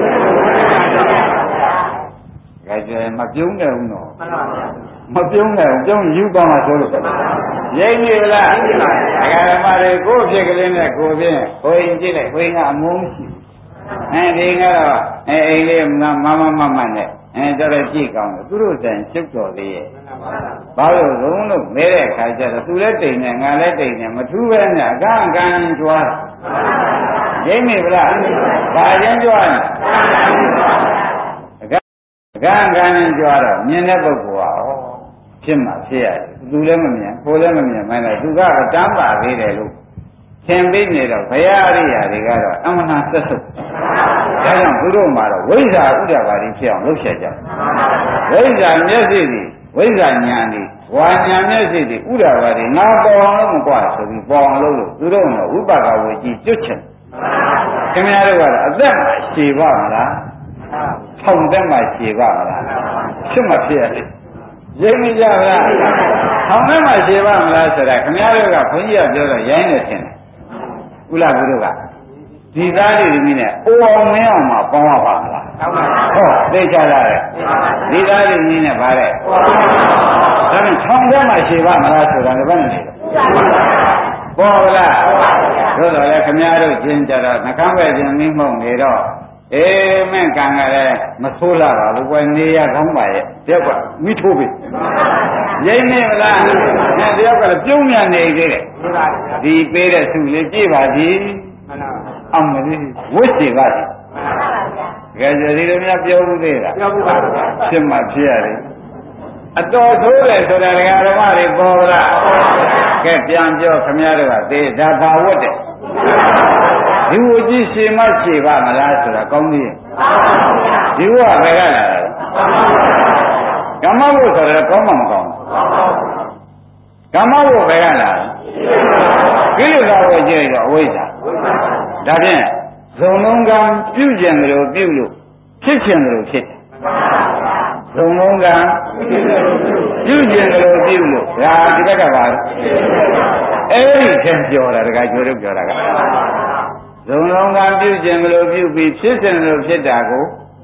ကာကျွယ်မပြုံးတယ်ဘူးနော်မပြုံးတယ်ပြုံးယူပါမှာဆိုလို့ရိပ်ပြီလားဒကာဓမ္မတွေကိုယ်ဖြစ်ကလေးနဲ့ကိုယ်ဖြစ်ဘုရင်ကြည့်လိုက်ဘုရင်ကအမုန်းရှိအဲဒီကတော့အဲအိမ်လေးမမမမနဲ့အဲတော်တော်ကြည့်ကောင်းတယ်သူတို့တိုင်ရှုပ်တော်သေးရဲ့ဘာလို့လုံးလို့မဲတဲ့အခါကျတော့သူလည်းတိမ်နေငါလည်းတိမ်နေမထူးပဲနဲ့အကန့်အကန့်ကြွားရိပ်မိဗလားဘာချင်းကြွားလဲအကန့်အကန့်အကန့်ကြွားတော့မြင်တဲ့ပုဂ္ဂိုလ်ဟာဩဖြစ်မှဖြစ်ရတယ်သူလည်းမမြင်ကိုယ်လည်းမမြင်မှန်းတယ်သူကအတန်းပါသေးတယ်လို့သင်ပြီးနေတော့ဘုရားအရိယာတွေကတော့အမှန်တရားသက်သုတ်ဒါကြောင့်သူတို့မှာတော့ဝိဇ္ဇာဥဒ္ဒဘာတိဖြစ်အောင်လုပ်ချက်ကြဝိဇ္ဇာမျက်စိတွေဝိဇ္ဇာဉာဏ်တွေဝါဉာဏ်မျက်စိတွေဥဒ္ဒဘာတိငါပေါ်အောင်လို့မကွာဆိုပြီးပေါ်အောင်လုပ်လို့သူတို့တော့ဥပကဝေကြီးကျွတ်ချင်ခင်ဗျားတို့ကတော့အသက်မှရှည်ပါမလားထောင်သက်မှရှည်ပါမလားဖြစ်မှဖြစ်ရတယ်ရိပ်မိကြလားထောင်သက်မှရှည်ပါမလားဆိုတာခင်ဗျားတို့ကဘုန်းကြီးကပြောတော့ရိုင်းနေတယ်ဥလာဘုရားကဒီသားလေးတွေနဲ့အိုအောင်မင်းအောင်မှာပေါင်းရပါမလားဟုတ်ပါဘူးသိချလာတယ်ဒီသားလေးကြီးနဲ့ဗါတဲ့ဒါနဲ့ထောင်ထဲမှာရှည်ပါမလားဆိုတာလည်းဘယ်နဲ့လဲပေါ်လားတို့တော့လေခမည်းတော်ချင်းကြတော့နှကမ်းပဲချင်းမင်းမုံနေတော့အေးမင်းကံကလည်းမဆိုးလာပါဘူးကွယ်နေရကောင်းပါရဲ့တယောက်ကမိထိုးပြီရိမ့်နေမလားနဲ့တယောက်ကလည်းပြုံးမြန်နေသေးတယ်ဒီပေးတဲ့သူလေးကြည့်ပါကြည့်အောင်မလေးဝတ်စီပါကြည့်ကဲကြဒီလိုများပြောဘူးသေးလားပြောဘူးပါဖြစ်မှဖြစ်ရတယ်အတော်ဆိုးတယ်ဆိုတာဒကာဓမ္မတွေပေါ်လားကဲပြန်ပြောခမည်းတော်ကသေဒါဘာဝတ်တယ်ဒီဝကြည့်ရှင်မရှည်ပါမလားဆိုတာကောင်းသေးရဲ့ဒီဝကဘယ်ကလာလဲကမ္မဝတ်ဆိုတော့ကောင်းမှမကောင်းဘူးကမ္မဝတ်ဘယ်ကလာလဲကိလေသာဝတ်ကြည့်တော့အဝိဇ္ဇာဒါဖြင့်ဇုံလုံးကံပြုကျင်တယ်လို့ပြုလို့ဖြစ်ကျင်တယ်လို့ဖြစ်တယ်ဇုံလုံးကံပြုကျင်တယ်လို့ပြုလို့ဒါဒီဘက်ကပါအဲ့ဒီသင်ပြောတာတခါကျွေးလို့ပြောတာကဇုံလုံးကပြုကျင်လို့ပြုပြီးဖြစ်ကျင်လို့ဖြစ်တာကို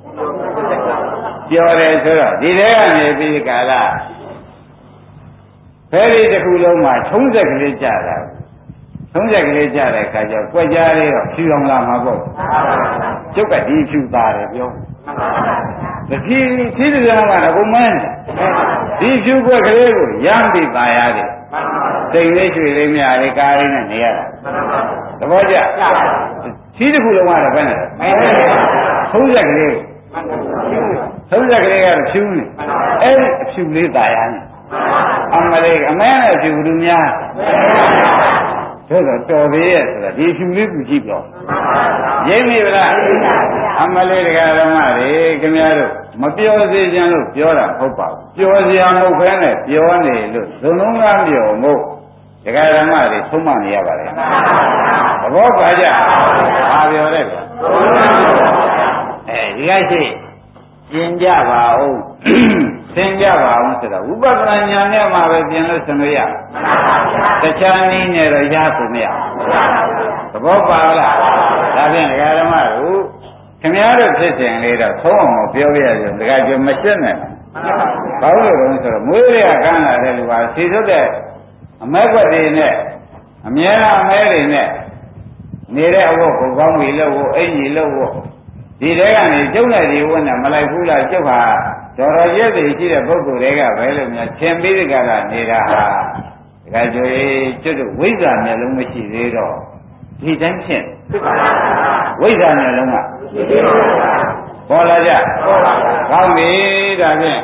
ပြောတယ်ဆိုတော့ဒီထဲကနေပြီးကာလဖဲဒီတစ်ခုလုံးမှာထုံးစက်ကလေးကြတာထုံးစက်ကလေးကြတဲ့အခါကျကွက်ကြားလေးတော့ဖြူအောင်လာမှာပေါ့ကျုပ်ကဒီဖြူသားတယ်ပြောတတိသီးတရားကတော့ဘုံမန်းဒီဖြူကွက်ကလေးကိုရမ်းပြီးပါရတယ်စိတ်လေးရွှေလေးများလေးကားလေးနဲ့နေရတာသဘောကျသီးတစ်ခုလုံးကတော့ဘယ်နဲ့ထုံးစက်ကလေးထုံးစက်ကလေးကတော့ဖြူနေအဲ့ဒီအဖြူလေးตายရတယ်အမလေးအမဲနဲ့ဖြူလူများဆိုတော့တော်သေးရဲ့ဆိုတာဒီဖြူလေးကူကြည့်ပြောရိပ်မိဗလားအမလေးတရားဓမ္မတွေခင်ဗျားတို့မပြောစေချင်လို့ပြောတာမဟုတ်ပါဘူးပြောစရာမဟုတ်ဘဲနဲ့ပြောနေလို့ဇုံလုံးကားပြောမို့တရားဓမ္မတွေသုံးမနေရပါလေသဘောပါကြဘာပြောလဲအဲဒီကရှိကျင်ကြပါဦးသင်ကြပါအောင်ဆိုတော့ဝိပဿနာဉာဏ်နဲ့မှပဲပြင်လို့ဆင်လို့ရတခြားနည်းနဲ့တော့ရဖို့မရသဘောပါလားဒါဖြင့်ဒကာဓမ္မတို့ခင်ဗျားတို့ဖြစ်စဉ်လေးတော့သုံးအောင်ပြောပြရစေဒကာကျွမရှင်းနဲ့ဘာလို့လဲဆိုတော့မွေးရကန်းလာတဲ့လူဟာစီထုတ်တဲ့အမဲကွက်တွေနဲ့အမြဲတမ်းအမဲတွေနဲ့နေတဲ့အဝတ်ကိုကောင်းပြီလို့အင်ကြီးလို့ဒီတဲကနေကျုပ်နဲ့ဒီဝတ်နဲ့မလိုက်ဘူးလားကျုပ်ဟာတော်တော်ရက်တွေရှိတဲ့ပုဂ္ဂိုလ်တွေကပဲလို့များသင်ပြီးဒီကလာနေတာဟာဒကာကျွေးကျွတ်ဝိဇ္ဇာမျက်လုံးမရှိသေးတော့ဒီတိုင်းဖြစ်ဝိဇ္ဇာမျက်လုံးကပေါ်လာကြကောင်းပြီဒါဖြင့်ဝ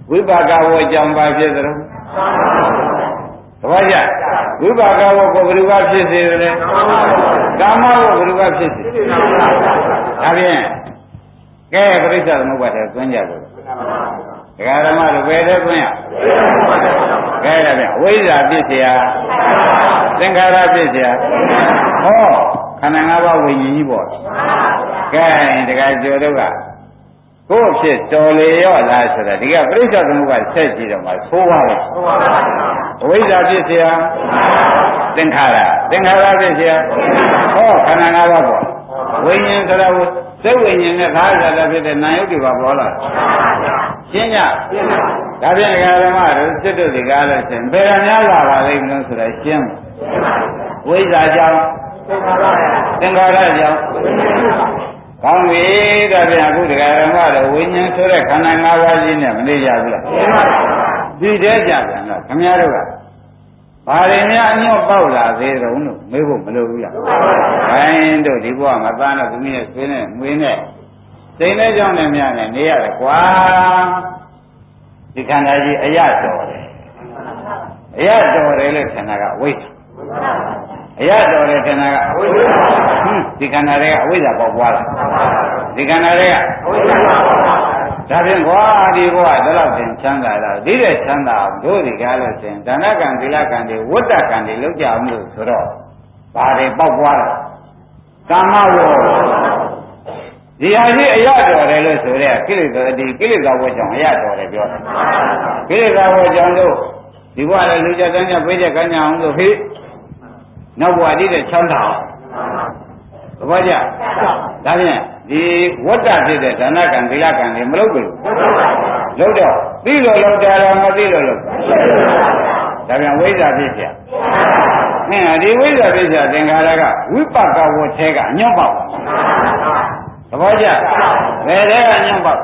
ဝိပါကဝကြောင့်ပါဖြစ်သလိုတပည့်ကြဝိပါကဝကိုဘယ်သူကဖြစ်စေတယ်ကာမဝကိုဘယ်သူကဖြစ်စေဒါဖြင့်ကဲပရိစ္ဆေသမုပ္ပါဒ်ထဲသွင်းကြလို့ဒကာဓမ္မတို့ဘယ်ထဲသွင်းရကဲဒါဖြင့်ဝိဇ္ဇာဖြစ်เสียသင်္ခါရဖြစ်เสียဟောခန္ဓာ၅ပါးဝိညာဉ်ကြီးပေါ့ကဲဒကာကျော်တို့ကကိုယ်ဖြစ်တော်လေရော့လားဆိုတာဒီကပရိစ္ဆေသမုပ္ပါဒ်ဆက်ကြည့်တော့မှသိုးပါလေအဝိဇ္ဇာဖြစ်เสียသင်္ခါရသင်္ခါရဖြစ်เสียဟောခန္ဓာ၅ပါးပေါ့ဝိညာဉ်ဆိုတာကိုစိတ်ဝိညာဉ်နဲ့သာဇာတာဖြစ်တဲ့နာယုတ်တွေပါပေါ်လာရှင်းကြဒါဖြင့်ဓမ္မတို့စစ်တို့ဒီကားလို့ရှင်ဘယ်ကများလာပါလိမ့်မလို့ဆိုတာရှင်းဝိဇ္ဇာကြောင့်သင်္ခါရကြောင့်ကောင်းပြီဒါဖြင့်အခုဓမ္မတို့ဝိညာဉ်ဆိုတဲ့ခန္ဓာ၅ပါးကြီးနဲ့မနေကြဘူးလားဒီတည်းကြပြန်တော့ခင်ဗျားတို့ကဘာတွေများအညော့ပေါက်လာသေးတုံးလို့မေးဖို့မလိုဘူးလားဘိုင်းတို့ဒီဘဝမှာသားနဲ့သမီးနဲ့ဆွေးနဲ့မွေးနဲ့စိတ်နဲ့ကြောင့်နဲ့များနဲ့နေရတယ်ကွာဒီခန္ဓာကြီးအရတော်တယ်အရတော်တယ်လို့ခန္ဓာကအဝိဇ္ဇာအရတော်တယ်ခန္ဓာကအဝိဇ္ဇာဟွန်းဒီခန္ဓာတွေကအဝိဇ္ဇာပေါက်ပွားလာဒီခန္ဓာတွေကအဝိဇ္ဇာပေါက်ပွားဒါဖြင့်ကွာဒီဘဝဒီလောက်တင်ချမ်းသာတာဒီတဲ့ချမ်းသာတို့ဒီကားလို့ရှင်ဒါနကံသီလကံတွေဝတ္တကံတွေလောက်ကြအောင်လို့ဆိုတော့ဘာတွေပေါက်ပွားလဲကာမဝေါဒီဟာကြီးအရတော်တယ်လို့ဆိုတဲ့ကိလေသာဒီကိလေသာဝေါကြောင့်အရတော်တယ်ပြောတယ်ကိလေသာဝေါကြောင့်တို့ဒီဘဝလည်းလူကြတဲ့ညပေးတဲ့ကံညာအောင်လို့ဟိနောက်ဘဝဒီတဲ့ချမ်းသာအောင်သဘောကျဒါဖြင့်ဒီဝတ္တဖြစ်တဲ့ဒါနကံသီလကံတွေမလုပ်ဘူးလုပ်တော့သိလို့လုပ်တယ်တော့မသိလို့လုပ်ဒါပြန်ဝိဇ္ဇာဖြစ်เสียမင်းဒီဝိဇ္ဇာဖြစ်เสียသင်္ခါရကဝိပကဝတ်ထဲကအညွန့်ပေါက်သဘောကျဘယ်ထဲကအညွန့်ပေါက်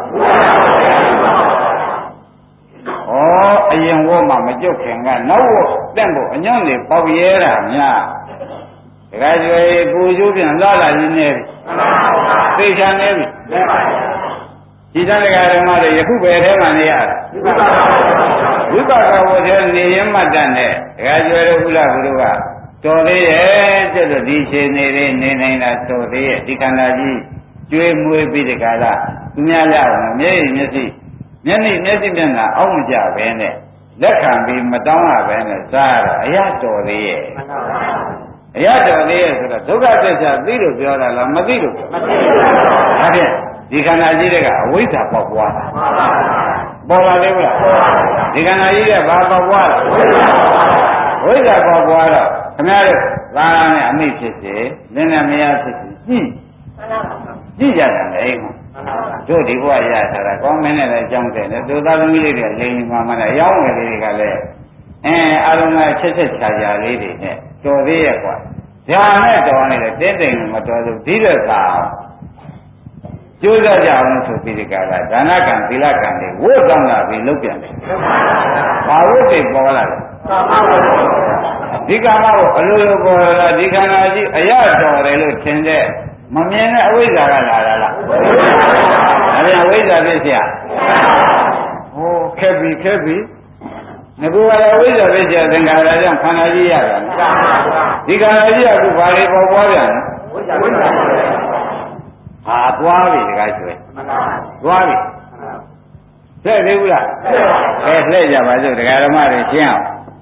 ဩအရင်ဝတ်မှမကြုတ်ခင်ကနောက်ဝတ်တက်ဖို့အညွန့်တွေပေါက်ရဲတာများဒကာကျွေပူကျိုးပြန်လာလာရင်းနေပြီသိချာနေပြီဒီသံဃာဓမ္မတွေယခုပဲထဲမှာနေရတာဝိပဿနာဝတ်ထဲနေရင်မှတ်တတ်တဲ့ဒကာကျွေတို့ဘုရားဘုရားကတော်သေးရဲ့ကျတော့ဒီချိန်နေလေးနေနိုင်တာတော်သေးရဲ့ဒီခန္ဓာကြီးကျွေးမွေးပြီးဒီကလာသူများရအောင်မျက်ရည်မျက်စိမျက်နှိမျက်စိမျက်နှာအောက်မကြပဲနဲ့လက်ခံပြီးမတောင်းရပဲနဲ့စားရတော့အရတော်သေးရဲ့အရတော်သေးရဲ့ဆိုတော့ဒုက္ခသစ္စာသိလို့ပြောတာလားမသိလို့မသိဘူးဒါဖြင့်ဒီခန္ဓာကြီးကအဝိဇ္ဇာပေါက်ပွားတာပေါ်လာသေးဘူးလားဒီခန္ဓာကြီးကဘာပေါက်ပွားလဲဝိဇ္ဇာပေါက်ပွားတော့ခင်ဗျားတို့သာရနဲ့အမိဖြစ်စေလင်းနဲ့မယားဖြစ်စေကြည့်ကြည့်ကြတယ်လေအိမ်မှာတို့ဒီဘဝရတာကကောင်းမင်းနဲ့လည်းကြောင်းတယ်သူသားသမီးလေးတွေကလိန်မှမှလည်းရောင်းငယ်လေးတွေကလည်းအဲအာရုံကချက်ချက်ချာချာလေးတွေနဲ့တော်သေးရဲ့ကွာညာနဲ့တော်နေတယ်တင်းတိမ်မတော်ဘူးဒီတော့သာကျိုးစားကြအောင်ဆိုပြီးဒီကလာဒါနကံသီလကံတွေဝို့ကောင်းလာပြီးလုပ်ပြန်တယ်ဘာဝိတွေပေါ်လာလဲဒီကံကိုအလိုလိုပေါ်လာဒီခန္ဓာကြီးအရတော်တယ်လို့ထင်တဲ့မမြင်တဲ့အဝိဇ္ဇာကလာတာလားဒါပြန်အဝိဇ္ဇာဖြစ်เสียဟိုခက်ပြီခက်ပြီငါကလည်းအဝိဇ္ဇာဖြစ်เสียသင်္ခါရကြောင့်ခန္ဓာကြီးရတယ်ဒီခန္ဓာကြီးကအခုဘာတွေပေါ်ပွားပြန်လဲဝိဇ္ဇာဝိဇ္ဇာဟာသွားပြီတကားကျွဲသွားပြီတဲ့သေးဘူးလားအဲလှည့်ကြပါစို့တရားဓမ္မတွေရှင်းအောင်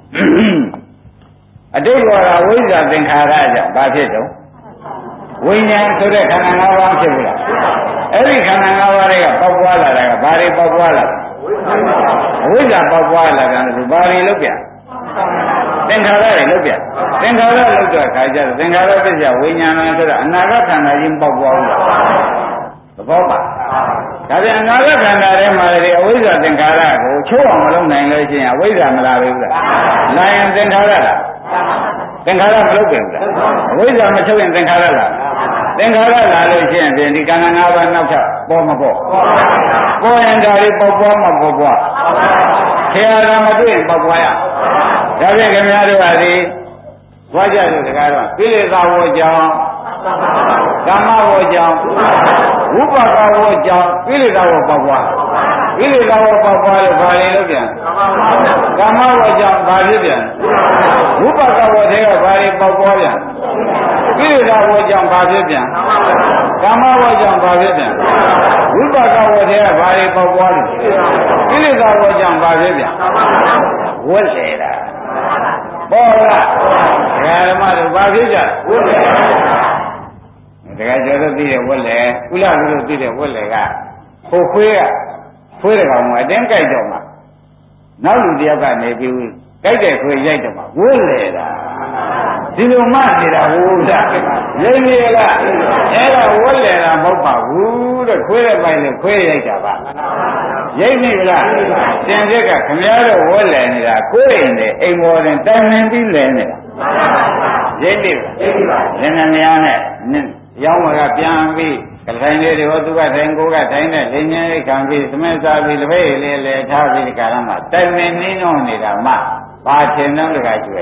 အတိတ်ဘောကဝိဇ္ဇာသင်္ခါရကြောင့်ဘာဖြစ်တော့ဝိညာဉ်ဆိုတဲ့ခန္ဓာ၅ပါးဖြစ်ဘူးလားအဲ့ဒီခန္ဓာ၅ပါးတွေကပေါက်ပွားလာတာကဘာတွေပေါက်ပွားလာဝိဇ္ဇာပေါက်ပွားလာတာကဘာတွေလုပ်ပြသင်္ခါရတွေလုပ်ပြသင်္ခါရလုပ်တဲ့အခါကျတော့သင်္ခါရပစ္စယဝိညာဏဆိုတော့အနာဂတ်ခန္ဓာကြီးပေါက်ပွားဘူးလားသဘောပါဒါပြန်အနာဂတ်ခန္ဓာထဲမှာလေအဝိဇ္ဇာသင်္ခါရကိုချိုးအောင်မလုပ်နိုင်လို့ရှိရင်အဝိဇ္ဇာမလာဘူးလားလာရင်သင်္ခါရလားသင်္ခါရမလုပ်ပြန်ဘူးလားအဝိဇ္ဇာမချုပ်ရင်သင်္ခါရလားသင်္ခါရလာလို့ရှိရင်ဒီခန္ဓာ၅ပါးနောက်ထပ်ပေါ်မပေါ်ပေါ်ရင်ဒါလေးပေါက်ပွားမှပေါ်ပွားခေယရမတွေ့ရင်ပေါက်ပွားရဒါဖြင့်ခင်ဗျားတို့ကဒီဘွားကြလို့တကားတော့ကိလေသာဝေါကြောင့်ကာမဝေါကြောင့်ဝိပါကဝေါကြောင့်ကိလေသာဝေါပေါက်ပွားဝိသေသဝပေါက်ပွားလို့ဘာတွေလုပ်ပြန်ကာမဝကြောင့်ဘာဖြစ်ပြန်ဝိပါကဝတွေကဘာတွေပေါက်ပွားပြန်ဝိသေသဝကြောင့်ဘာဖြစ်ပြန်ကာမဝကြောင့်ဘာဖြစ်ပြန်ဝိပါကဝတွေကဘာတွေပေါက်ပွားလို့ဝိသေသဝကြောင့်ဘာဖြစ်ပြန်ဝတ်လေတာပေါ်လားဓမ္မတို့ဘာဖြစ်ကြဝတ်လေတကယ်ကျော်တို့သိတဲ့ဝတ်လေကုလကုတို့သိတဲ့ဝတ်လေကဟိုခွေးကခွေးတကောင်ကအတင်းကြိုက်တော့မှနောက်လူတယောက်ကနေပြီးကြိုက်တဲ့ခွေးရိုက်တော့မှဝတ်လေတာဒီလိုမှနေတာဟိုကရင်းနေလားအဲ့ဒါဝတ်လေတာမဟုတ်ပါဘူးတဲ့ခွေးတဲ့ပိုင်းနဲ့ခွေးရိုက်တာပါရိပ်နေလားသင်္ကြက်ကခမည်းတော်ဝတ်လည်နေတာကိုယ်ရင်နဲ့အိမ်မော်တင်တိုင်နေပြီးလည်နေတာရိပ်နေလားရိပ်ပါလင်းနေများနဲ့ရောင်းမကပြန်ပြီးကထိုင်လေးတွေဟောသူကထိုင်ကိုကထိုင်နဲ့လင်းချင်းလေးခံပြီးသမက်စားပြီးတစ်ဖက်လေးလဲထားပြီးဒီကရမှာတိုင်နေနေတော့နေတာမှဘာထင်တော့တကကျွဲ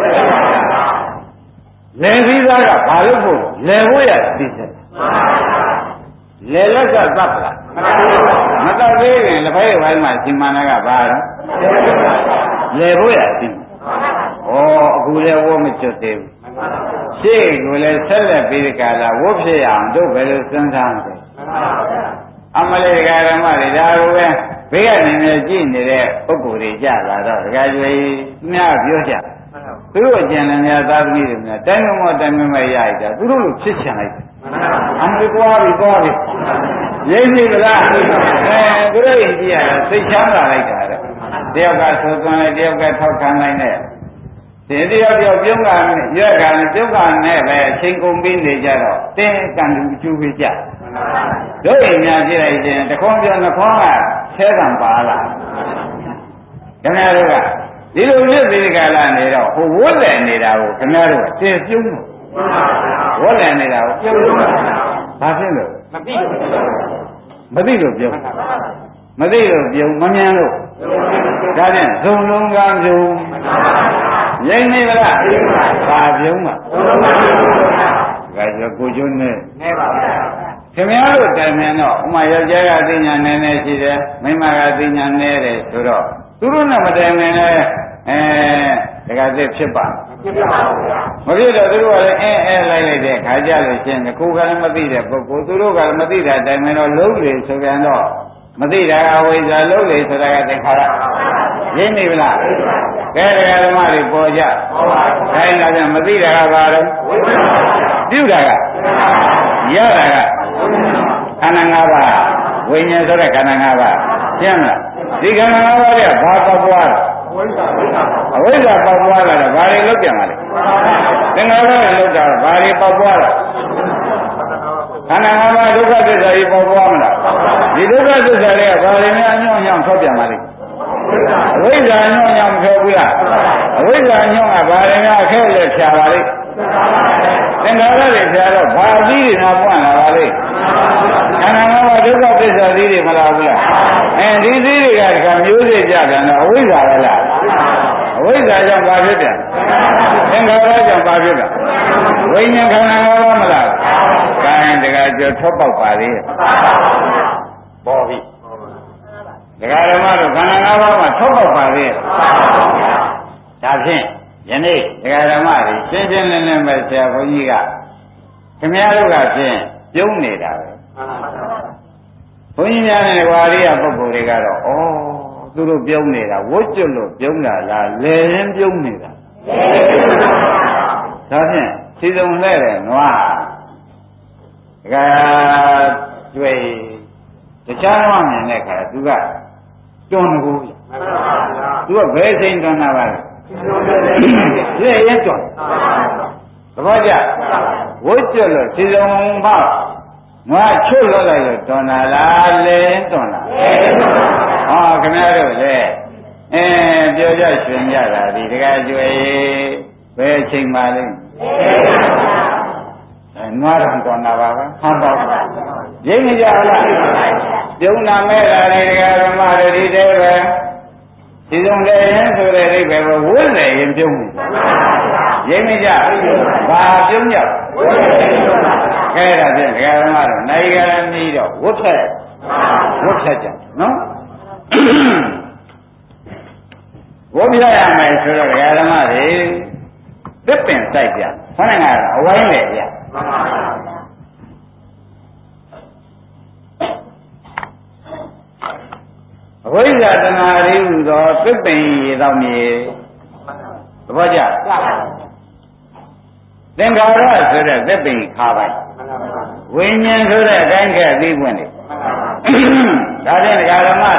လည်ပြီးသားကဘာလို့ဖို့လဲဖို့ရသိစက်လေလက်ကသတ်ပလားမသတ်သေးရင်လက်ဖက်ဝိုင်းမှာစီမံနာကဘာလဲလေဖို့ရသိဩအခုလည်းဝတ်မချွတ်သေးဘူးရှေ့ကိုလည်းဆက်လက်ပြီးဒီကလာဝတ်ဖြစ်အောင်တို့ဘယ်လိုစဉ်းစားမလဲအမလေးဒကာဓမ္မတွေဒါလိုပဲဘေးကနေနေကြည့်နေတဲ့ပုဂ္ဂိုလ်တွေကြလာတော့ဒကာကျွေးများပြောကြသူတို့အကျဉ်းလည်းများသာသမီတွေများတိုင်းမမောတိုင်းမမရရတာသူတို့လိုဖြစ်ချင်လိုက်အမေကွာပြီကွာပြီရိပ်နေကြလားအဲသူတို့ရင်ကြည့်ရတာစိတ်ချမ်းသာလိုက်တာတဲ့တယောက်ကဆိုသွန်းလိုက်တယောက်ကထောက်ခံနိုင်တဲ့ဒီတယောက်တယောက်ပြုံးကရွက်ကနဲ့ပြုံးကနဲ့ပဲအချိန်ကုန်ပြီးနေကြတော့တင်းကံလူကျူးပေးကြတို့ရင်များကြည့်လိုက်ရင်တခေါင်းပြောနှခေါင်းကဆဲကံပါလားခင်ဗျားတို့ကဒီလိုလစ်သေးကြလားနေတော့ဟိုဝတ်တယ်နေတာကိုခင်ဗျားတို့ကတည်ပြုံးလို့ဝတ်တယ်နေတာကိုပြုံးလို့ဘာဖြစ်လို့မသိလို့မသိလို့ပြုံးမသိလို့ပြုံးမမြင်လို့ဒါဖြင့်ဇုံလုံးကပြုံးရိမ့်နေဗလားဘာပြုံးမှာဒါကြောင့်ကိုကျွန်းနဲ့နေပါဗျာခင်ဗျားတို့တိုင်မြန်တော့ဥမာယောက်ျားကသိညာနည်းနည်းရှိတယ်မိန်းမကသိညာနည်းတယ်ဆိုတော့သူတို့နဲ့မတိုင်မြန်လဲအဲဒါကသိဖြစ်ပါဖြစ်ပါဘူးဗျာမဖြစ်တော့သူတို့ကလည်းအဲအဲလိုက်လိုက်တဲ့ခါကြလို့ရှင်ကိုယ်ကလည်းမသိတဲ့ပုဂ္ဂိုလ်သူတို့ကလည်းမသိတာတိုင်မြန်တော့လုံးလေဆိုပြန်တော့မသိတာအဝိဇ္ဇာလုံးလေဆိုတာကသင်္ခါရရင်းနေဗလားကဲတရားဓမ္မတွေပေါ်ကြပေါ်ပါဘူးအဲဒါကြောင့်မသိတာကဘာလဲပြုတာကရတာကခန္ဓာ၅ပါးဝိညာဉ်ဆိုတဲ့ခန္ဓာ၅ပါးရှင်းမလားဒီခန္ဓာ၅ပါးကဘာပေါက်ပွားလဲအဝိဇ္ဇာပေါက်ပွားလာတော့ဘာတွေလောက်ပြန်ပါလဲသင်္ခါရတွေလောက်တာဘာတွေပေါက်ပွားလဲခန္ဓာ၅ပါးဒုက္ခသစ္စာကြီးပေါက်ပွားမလားဒီဒုက္ခသစ္စာတွေကဘာတွေများအညွန့်အညွန့်ထွက်ပြန်ပါလဲအဝိဇ္ဇာညွန့်ညောင်ထွက်ဘူးလားအဝိဇ္ဇာညွန့်ကဘာတွေများအခဲလက်ဖြာပါလိမ့်သင်္ခါရတွေဖြာတော့ဘာသီးတွေနာပွင့်လာပါလိမ့်ခန္ဓာ၅ပါးဒုက္ခသစ္စာသီးတွေမလားဘူးလားအဲဒီသီးတွေကတခါမျိုးစေ့ကြတယ်တော့အဝိဇ္ဇာပဲလားအဝိဇ္ဇာကြောင့်ဘာဖြစ်တယ်သင်္ခါရကြောင့်ဘာဖြစ်တယ်ဝိညာဉ်ခန္ဓာ၅ပါးမလားကိုင်းတကယ်ကြောထွက်ပေါက်ပါလေပေါ်ပြီဒကာဓမ္မတို့ခန္ဓာ၅ပါးမှာထွက်ပေါက်ပါလေဒါဖြင့်ယနေ့ဒကာဓမ္မတွေရှင်းရှင်းလင်းလင်းပဲဆရာဘုန်းကြီးကခင်ဗျားတို့ကဖြင့်ပြုံးနေတာပဲဘုန်းကြီးများနဲ့ကွာရိယပုဂ္ဂိုလ်တွေကတော့ဩသူတို့ပြုံးနေတာဝတ်ကျွတ်လို့ပြုံးတာလားလဲရင်ပြုံးနေတာဒါဖြင့်စီစုံလဲတယ်နွားဒကာတွေ့တခြားတော့မြင်တဲ့ခါသူကတွန်းကိုသူကဘယ်စိန်တွန်းတာပါလဲဒီရဲတွန်းသဘောကျဝတ်ကျွတ်လို့စီစုံပါငါချွတ်လို့လိုက်လို့တွန်းလာလားလဲတွန်းလာဟောခင်ဗျားတို့လေအဲပြောကြရှင်ကြတာဒီတကယ်ကျွေဘယ်အချိန်မှလဲအဲနွားတော်တွန်းလာပါပဲဟောတော့ရိပ်နေကြလားပြုံးနာမဲ့တာလေတကယ်ဓမ္မတွေဒီတည်းပဲဒီစုံလေရင်ဆိုတဲ့အိဗယ်ကိုဝိလေရင်ပြုံးရိပ်နေကြဘာပြုံးကြခဲဒါဖြင့်ဒကာဓမ္မတို့နိုင်ကြရမီတော့ဝတ်ဖြတ်ဝတ်ဖြတ်ကြနော်ဝိပ္ပယရမယ်ဆိုတော့ဓမ္မတွေသစ်ပင်စိုက်ကြခဏကအဝိုင်းလေကြမှန်ပါဗျာအဝိဇ္ဇာတဏှာရိဟုသောသစ်ပင်ရေသောမြေသဘောကျသင်္ခါရဆိုတဲ့သစ်ပင်ခါပိုက်ဝိညာဉ်ဆိုတဲ့အတိုင်းကဲအသေးပွင့်တယ်ဒါဖြင့်ဓမ္မ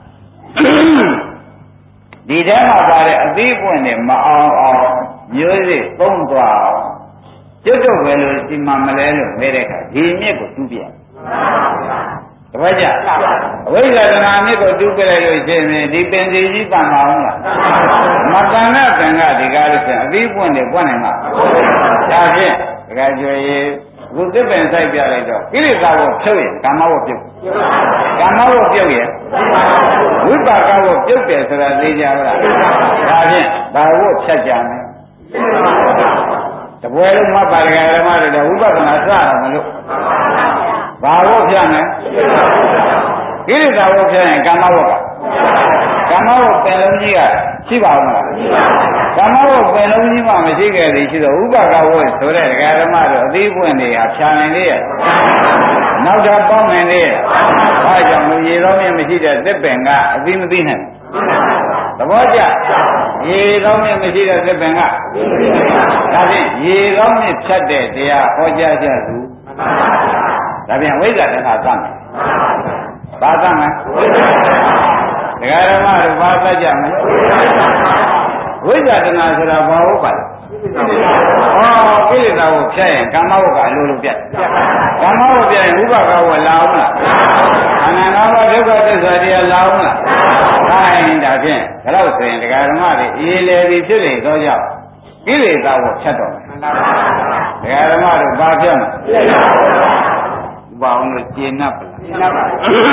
ဒီထဲမှာပါတဲ့အသေးပွင့်တယ်မအောင်အောင်မျိုးစိသုံးသွားအောင်ကျွတ်တော့ပဲလို့စီမံမလဲလို့မဲတဲ့အခါဒီမြစ်ကိုတူးပြတပည့်ကြအဝိဇ္ဇာတဏှာမြစ်ကိုတူးပြလိုက်လို့ရှိရင်ဒီပင်စီကြီးတန်ပါအောင်လားမတန်တဲ့ကံကဒီကားလို့ရှိရင်အသေးပွင့်တယ်ပွင့်နိုင်မှာဒါဖြင့်ဒကာကျွေဘုသစ်ပင်စိုက်ပြလိုက်တော့ကိလေသာကိုဖြုတ်ရင်ကာမဝတ်ပြုတ်ကာမဝတ်ပြုတ်ရင်ဝိပါကဝတ်ပြုတ်တယ်ဆိုတာသိကြလားဒါဖြင့်ဘာဝတ်ဖြတ်ကြမယ်တပွဲလုံးမှတ်ပါဒကာဓမ္မတွေတော့ဝိပဿနာစရမလို့ဘာဝတ်ဖြတ်မယ်ကိလေသာဝတ်ဖြတ်ရင်ကာမဝတ်ကကာမဝတ်ပင်လုံးကြီးကရှိပါဦးမလားကာမဝတ်ပင်လုံးကြီးမှမရှိခဲ့သေးရှိတော့ဥပကဝတ်ဆိုတဲ့ဒကာဓမ္မတို့အသေးပွင့်တွေဟာဖြာနိုင်လေရဲ့နောက်တော့ပေါင်းနိုင်လေရဲ့ဘာကြောင့်လူရေသောမြင့်မရှိတဲ့သစ်ပင်ကအသေးမသိနိုင်သဘောကျရေသောမြင့်မရှိတဲ့သစ်ပင်ကဒါဖြင့်ရေသောမြင့်ဖြတ်တဲ့တရားဟောကြားကြသူဒါဖြင့်ဝိဇ္ဇာတဏှာသတ်မယ်ဘာသတ်မယ်ဒကာဓမ္မတို့ဘာသတ်ကြမလဲဝိဇ္ဇာတဏှာဆိုတာဘာဟုတ်ပါလဲဩကိလေသာကိုဖြတ်ရင်ကာမဝတ်ကအလိုလိုပြတ်ကာမဝတ်ပြတ်ရင်ဥပကဝတ်လာအောင်လားအနန္တဘာဒုက္ခသစ္စာတရားလာအောင်လားဒါရင်ဒါဖြင့်ဒါလို့ဆိုရင်ဒကာဓမ္မတွေအေးလေပြီးဖြစ်လေသောကြောင့်ကိလေသာကိုဖြတ်တော့မယ်ဒကာဓမ္မတို့ဘာဖြတ်မလဲဘာအောင်လို့ကျင့်납ပါလားကျင့်납ပါ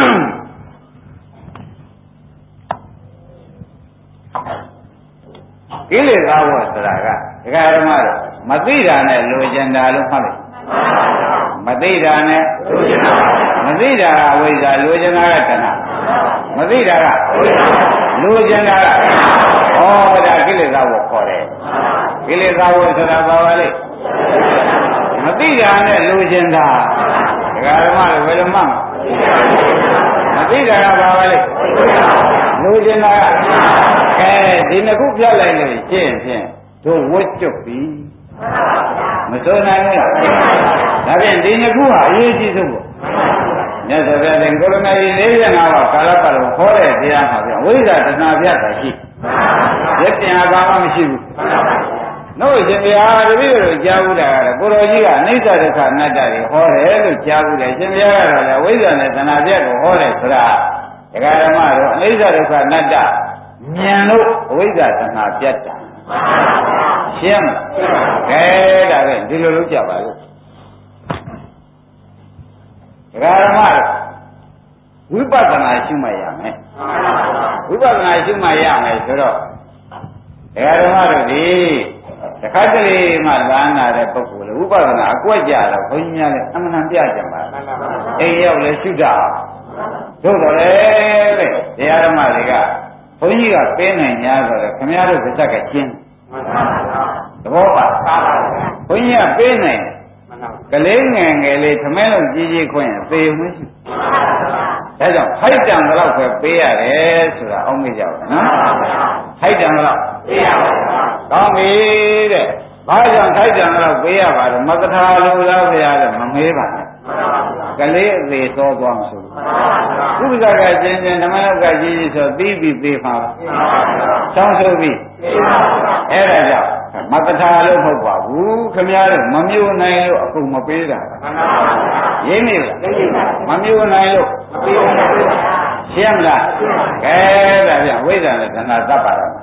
ကိလေသာဝတ်ဆိုတာကဒကာဓမ္မတို့မသိတာနဲ့လိုချင်တာလို့မှတ်လိုက်မသိတာနဲ့လိုချင်တာမသိတာကအဝိဇ္ဇာလိုချင်တာကတဏှာမသိတာကလိုချင်တာကဩဒါကိလေသာဝတ်ခေါ်တယ်ကိလေသာဝတ်ဆိုတာဘာပါလဲမသိတာနဲ့လိုချင်တာဒကာဓမ္မတို့ဘယ်လိုမှမသိတာကဘာပါလဲလိုချင်တာကကဲဒီနှစ်ခုပြလိုက်လို့ရှင်းဖြင့်တို့ဝတ်ကျွတ်ပြီမစိုးနိုင်ဘူးလားဒါဖြင့်ဒီနှစ်ခုဟာအရေးကြီးဆုံးပေါ့မြတ်စွာဘုရားသင်ကိုရမကြီး၄၅ပါးကာလပတ်လုံးခေါ်တဲ့တရားမှာပြန်ဝိဇ္ဇာတဏှာပြတ်တာရှိရက်တင်အားဘာမှမရှိဘူးတို့ရှင်ဘုရားတပည့်တို့ကြားဘူးတာကတော့ကိုတော်ကြီးကအနိစ္စဒုက္ခအနတ္တတွေဟောတယ်လို့ကြားဘူးတယ်ရှင်ဘုရားကတော့လေဝိဇ္ဇာနဲ့တဏှာပြတ်ကိုဟောတယ်ဆိုတာဒကာဓမ္မတို့အနိစ္စဒုက္ခအနတ္တဉာဏ်လို့အဝိဇ္ဇာတဏှာပြတ်တာရှင်းမလားကဲဒါပဲဒီလိုလုပ်ကြပါလို့ဒကာဓမ္မတို့ဝိပဿနာရှုမှတ်ရမယ်ဝိပဿနာရှုမှတ်ရမယ်ဆိုတော့ဒကာဓမ္မတို့ဒီတစ်ခါတလေမှလာနာတဲ့ပုဂ္ဂိုလ်လေဝိပဿနာအကွက်ကြတော့ဘုန်းကြီးများလည်းအမှန်တန်ပြကြပါအိမ်ရောက်လဲရှုတာတို့တော့လေတဲ့တရားဓမ္မတွေကဘုန်းကြီးကပေးနိုင်냐ဆိုတော့ခင်ဗျားတို့ပြတ်ကကျင်းသဘောပါဘုန်းကြီးကပေးနိုင်ကလေးငယ်ငယ်လေးသမင်းလို့ကြီးကြီးခွင့်ရင်သေမရှိဒါကြောင့်ခိုက်တံတော့ပဲပေးရတယ်ဆိုတာအောက်မေ့ကြပါနော်ခိုက်တံတော့ပေးရပါကောင်းပြီတဲ့ဘာကြောင့်ခိုက်တံတော့ပေးရပါလဲမကထာလိုလားဘုရားတဲ့မမေးပါနဲ့ကလေးအသေးသောသွားမှဆိုလို့ဥပဇ္ဇကချင်းချင်းဓမ္မလောကကြီးကြီးဆိုပြီးပြီးသေးပါဆောင်းဆိုပြီးအဲ့ဒါကြောင့်မကထာလို့မဟုတ်ပါဘူးခမည်းတော်မမျိုးနိုင်လို့အကုန်မပေးတာရင်းနေလားမမျိုးနိုင်လို့ရှင်းမလားကဲဒါပြန်ဝိဇ္ဇာနဲ့ခန္ဓာသတ်ပါတော့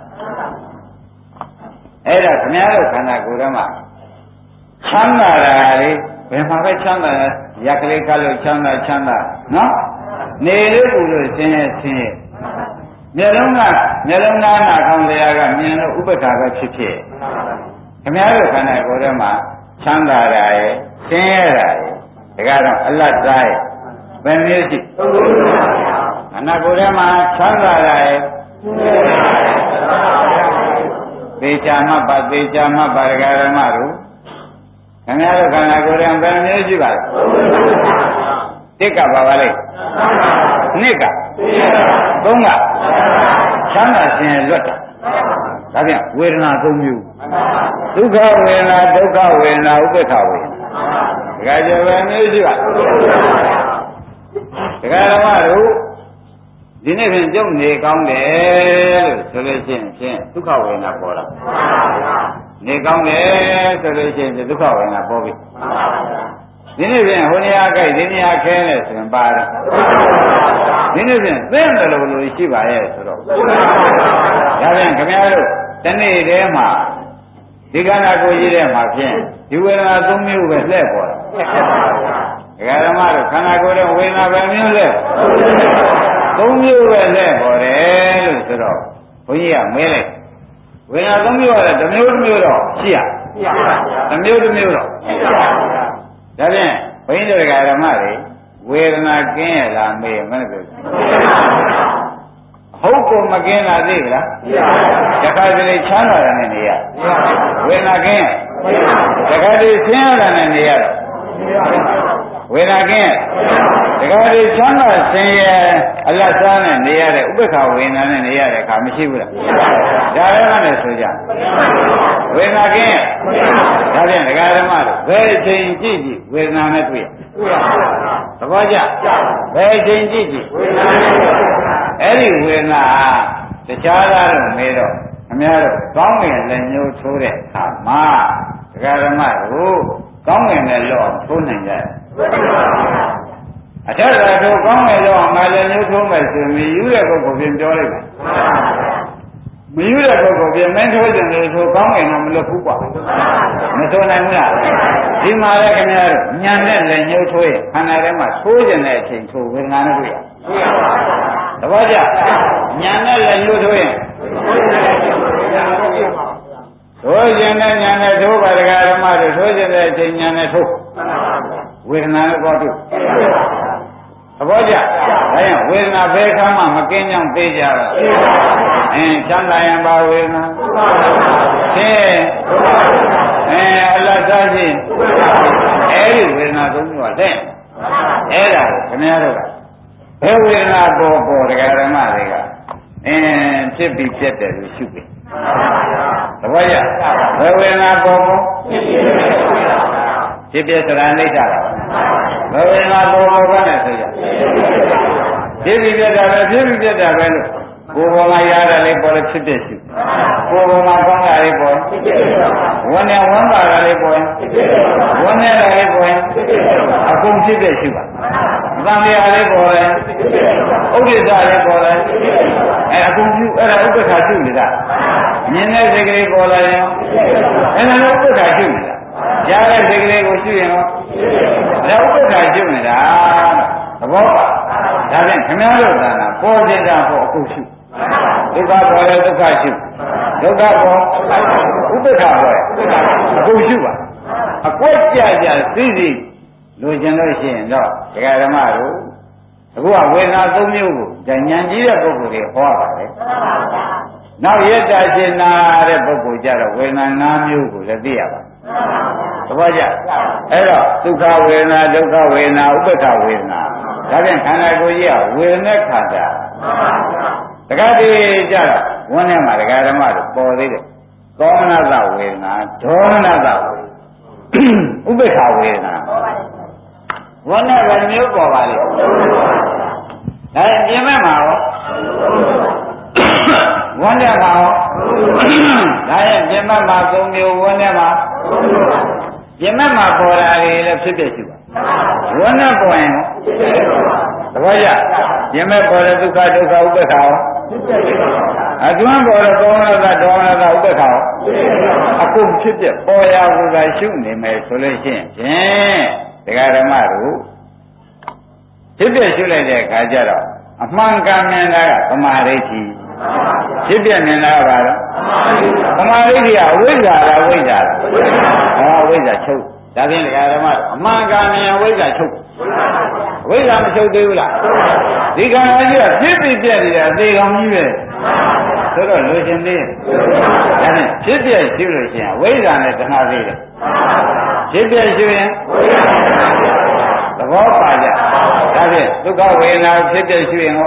အဲ့ဒါခမည်းတော်ခန္ဓာကိုယ်ထဲမှာချမ်းသာတာလေဘယ်မှာပဲချမ်းသာလဲရက်ကလေးကလို့ချမ်းသာချမ်းသာနော်နေလို့ပူလို့ဆင်းရဲဆင်းရဲမျက်လုံးကမျက်လုံးသားနာခေါင်းတရားကမြင်လို့ဥပ္ပခါပဲဖြစ်ဖြစ်ခင်ဗျားတို့ခန္ဓာကိုယ်ထဲမှာချမ်းသာတာရယ်ဆင်းရဲတာရယ်ဒါကတော့အလတ်သားရယ်ဘယ်နည်းရှိခန္ဓာကိုယ်ထဲမှာချမ်းသာတာရဲ့သေချာမှတ်ပါသေချာမှတ်ပါဒကာရမတို့ခင်ဗျားတို့ခန္ဓာကိုယ်ထဲဘယ်မျိုးရှိပါလဲတစ်ကပါပါလေနှစ်ကသုံးကချမ်းသာခြင်းလွတ်တာဒါပြန်ဝေဒနာသုံးမျိုးဒုက္ခဝေဒနာဒုက္ခဝေဒနာဥပေက္ခဝေဒနာဒကာကျော်ဘယ်မျိုးရှိပါဒကာဓမ္မတို့ဒီနေ့ဖြင့်ကြုံနေကောင်းတယ်လို့ဆိုလို့ရှိရင်ဖြင့်ဒုက္ခဝေဒနာပေါ်လာနေကောင်းတယ်ဆိုလို့ရှိရင်ဒုက္ခဝေဒနာပေါ်ပြီဒီနေ့ဖြင့်ဟိုနေရာကြိုက်ဒီနေရာခဲလဲဆိုရင်ပါတယ်ဒီနေ့ဖြင့်သိတယ်လို့လို့ရှိပါရဲ့ဆိုတော့ဒါပြန်ခင်ဗျားတို့တနေ့တည်းမှာဒီခန္ဓာကိုယ်ကြီးထဲမှာဖြင့်ဒီဝေဒနာသုံးမျိုးပဲလှည့်ပေါ်တာဒကာဓမ္မတို့ခန္ဓာကိုယ်ထဲဝေဒနာပဲမျိုးလဲသုံးမျိုးပဲလှည့်ပေါ်တယ်လို့ဆိုတော့ဘုန်းကြီးကမဲလိုက်ဝေဒနာသုံးမျိုးရတယ်တစ်မျိုးတစ်မျိုးတော့ရှိရတစ်မျိုးတစ်မျိုးတော့ရှိရဒါဖြင့်ဘုန်းကြီးတို့ဒကာဓမ္မတွေဝေဒနာကင်းရလားမေးမနဲ့ဆိုဟုတ်ကိုမကင်းလာသေးလားတခါတလေချမ်းသာတယ်နဲ့နေရဝေဒနာကင်းတခါတလေဆင်းရဲတယ်နဲ့နေရတော့ဝေဒနာကင်းတခါတလေချမ်းသာဆင်းရဲအလတ်စားနဲ့နေရတဲ့ဥပ္ပခဝေဒနာနဲ့နေရတဲ့အခါမရှိဘူးလားဒါလည်းမနဲ့ဆိုကြဝေဒနာကင်းဒါဖြင့်ဒကာဓမ္မတို့ဘယ်အချိန်ကြည့်ကြည့်ဝေဒနာနဲ့တွေ့ရသဘောကျဘယ်အချိန်ကြည့်ကြည့်ဝေဒနာနဲ့အဲ့ဒီဝေဒနာတခြားသားတော့မေးတော့အများတို့ကောင်းငင်လက်ညှိုးထိုးတဲ့အခါမှာဒကာဓမ္မတို့ကောင်းငင်နဲ့လော့ထိုးနိုင်ကြတယ်အထက်သာတို့ကောင်းငင်လော့ငါလက်ညှိုးထိုးမယ်ဆိုရင်ယူတဲ့ပုဂ္ဂိုလ်ပြင်ပြောလိုက်မယ်မယူတဲ့ပုဂ္ဂိုလ်ပြင်မင်းထိုးခြင်းလို့ဆိုကောင်းငင်တော့မလွတ်ဘူးကွာမဆိုနိုင်ဘူးလားဒီမှာလည်းခင်ဗျားတို့ညံနဲ့လက်ညှိုးထိုးရင်ခန္ဓာထဲမှာထိုးခြင်းတဲ့အချိန်ထိုးဝေဒနာနဲ့တွေ့ရသဘောကျညာနဲ့လည်းညှို့ထိုးရင်ထိုးခြင်းနဲ့ညာနဲ့ထိုးပါဒကာဓမ္မတို့ထိုးခြင်းတဲ့အချိန်ညာနဲ့ထိုးဝေဒနာနဲ့ပေါ်တွေ့သဘောကျဒါကြောင့်ဝေဒနာဘယ်ခါမှမကင်းကြောင်းသိကြတော့အင်းချမ်းသာရင်ပါဝေဒနာသင်အင်းအလတ်စားခြင်းအဲ့ဒီဝေဒနာသုံးမျိုးကတဲ့အဲ့ဒါကိုခင်ဗျားတို့ကဘယ်ဝေဒနာပေါ်ပေါ်တရားဓမ္မတွေကအင်းဖြစ်ပြီးပြတ်တယ်လို့ရှုပြီသဘောကျဘယ်ဝေဒနာပေါ်ပေါ်ဖြစ်ပြဆိုတာအိဋ္ဌာပါဘယ်ဝေဒနာပေါ်ပေါ်ကနဲ့ဆိုကြဖြစ်ပြီးပြတ်တာပဲဖြစ်ပြီးပြတ်တာပဲလို့ကိုယ်ပေါ်မှာရတာလေးပေါ်လို့ဖြစ်ပြရှုကိုယ်ပေါ်မှာကောင်းတာလေးပေါ်ဝန်းနဲ့ဝန်းပါတာလေးပေါ်ဝန်းနဲ့တာလေးပေါ်အကုန်ဖြစ်ပြရှုပါသံဃာလေးပေါ်လဲဥဒိစ္စလေးပေါ်လဲအဲအကုန်ပြုအဲ့ဒါဥပ္ပခါရှုနေတာမြင်တဲ့စိတ်ကလေးပေါ်လာရင်အဲ့ဒါလည်းဥပ္ပခါရှုနေတာကြားတဲ့စိတ်ကလေးကိုရှုရင်တော့ဒါဥပ္ပခါရှုနေတာသဘောပါဒါဖြင့်ခမည်းတော်သာနာပေါ်ခြင်းတာပေါ်အခုရှုဒုက္ခပေါ်လဲဒုက္ခရှုဒုက္ခပေါ်ဥပ္ပခါပေါ်အခုရှုပါအကွက်ကြကြသိသိလိုချင်လို့ရှိရင်တော့ဒကာဓမ္မတို့အခုကဝေဒနာသုံးမျိုးကိုဉာဏ်ကြီးတဲ့ပုဂ္ဂိုလ်တွေဟောပါတယ်နောက်ယတ္တရှင်နာတဲ့ပုဂ္ဂိုလ်ကြတော့ဝေဒနာ၅မျိုးကိုလည်းသိရပါတယ်သဘောကျအဲ့တော့ဒုက္ခဝေဒနာဒုက္ခဝေဒနာဥပ္ပခဝေဒနာဒါပြန်ခန္ဓာကိုယ်ကြီးကဝေဒနာခန္ဓာတခါတည်းကြတော့ဝန်းထဲမှာဒကာဓမ္မတို့ပေါ်သေးတယ်သောမနတဝေဒနာဒေါမနတဝေဒနာဥပ္ပခဝေဒနာဝန်းနဲ့ပဲမျိုးပေါ်ပါလေဒါပြင်မဲ့မှာရောဝန်းနဲ့မှာရောဒါရဲ့ပြင်မဲ့မှာသုံးမျိုးဝန်းနဲ့မှာပြင်မဲ့မှာပေါ်တာလေလည်းဖြစ်ဖြစ်ရှိပါဝန်းနဲ့ပေါ်ရင်သဘောကျပြင်မဲ့ပေါ်တဲ့ဒုက္ခဒုက္ခဥပ္ပခါရောအတွန်းပေါ်တဲ့သောမနတဒေါမနတဥပ္ပခါရောအခုဖြစ်ဖြစ်ပေါ်ရဘူးကရှုနေမယ်ဆိုလို့ရှိရင်ဖြင့်ဒကာဓမ္မတို့ဖြစ်ဖြစ်ရှုလိုက်တဲ့အခါကျတော့အမှန်ကန်မြင်တာကသမာဓိရှိဖြစ်ဖြစ်မြင်တာကဘာလဲသမာဓိကအဝိဇ္ဇာလားဝိဇ္ဇာလားဟောဝိဇ္ဇာချုပ်ဒါဖြင့်ဒကာဓမ္မတို့အမှန်ကန်မြင်ဝိဇ္ဇာချုပ်ဝိဇ္ဇာမချုပ်သေးဘူးလားဒီခန္ဓာကြီးကဖြစ်ပြီးပြက်နေတယ်အသေးကောင်းကြီးပဲဆိုတော့လိုချင်သေးဒါနဲ့ဖြစ်ပြက်ရှိလို့ရှိရင်ဝိဇ္ဇာနဲ့တဏှာသေးတယ်ဖြစ်ပြက်ရှိရင်သဘောပါကြဒါဖြင့်ဒုက္ခဝေဒနာဖြစ်ပြက်ရှိရင်ဟော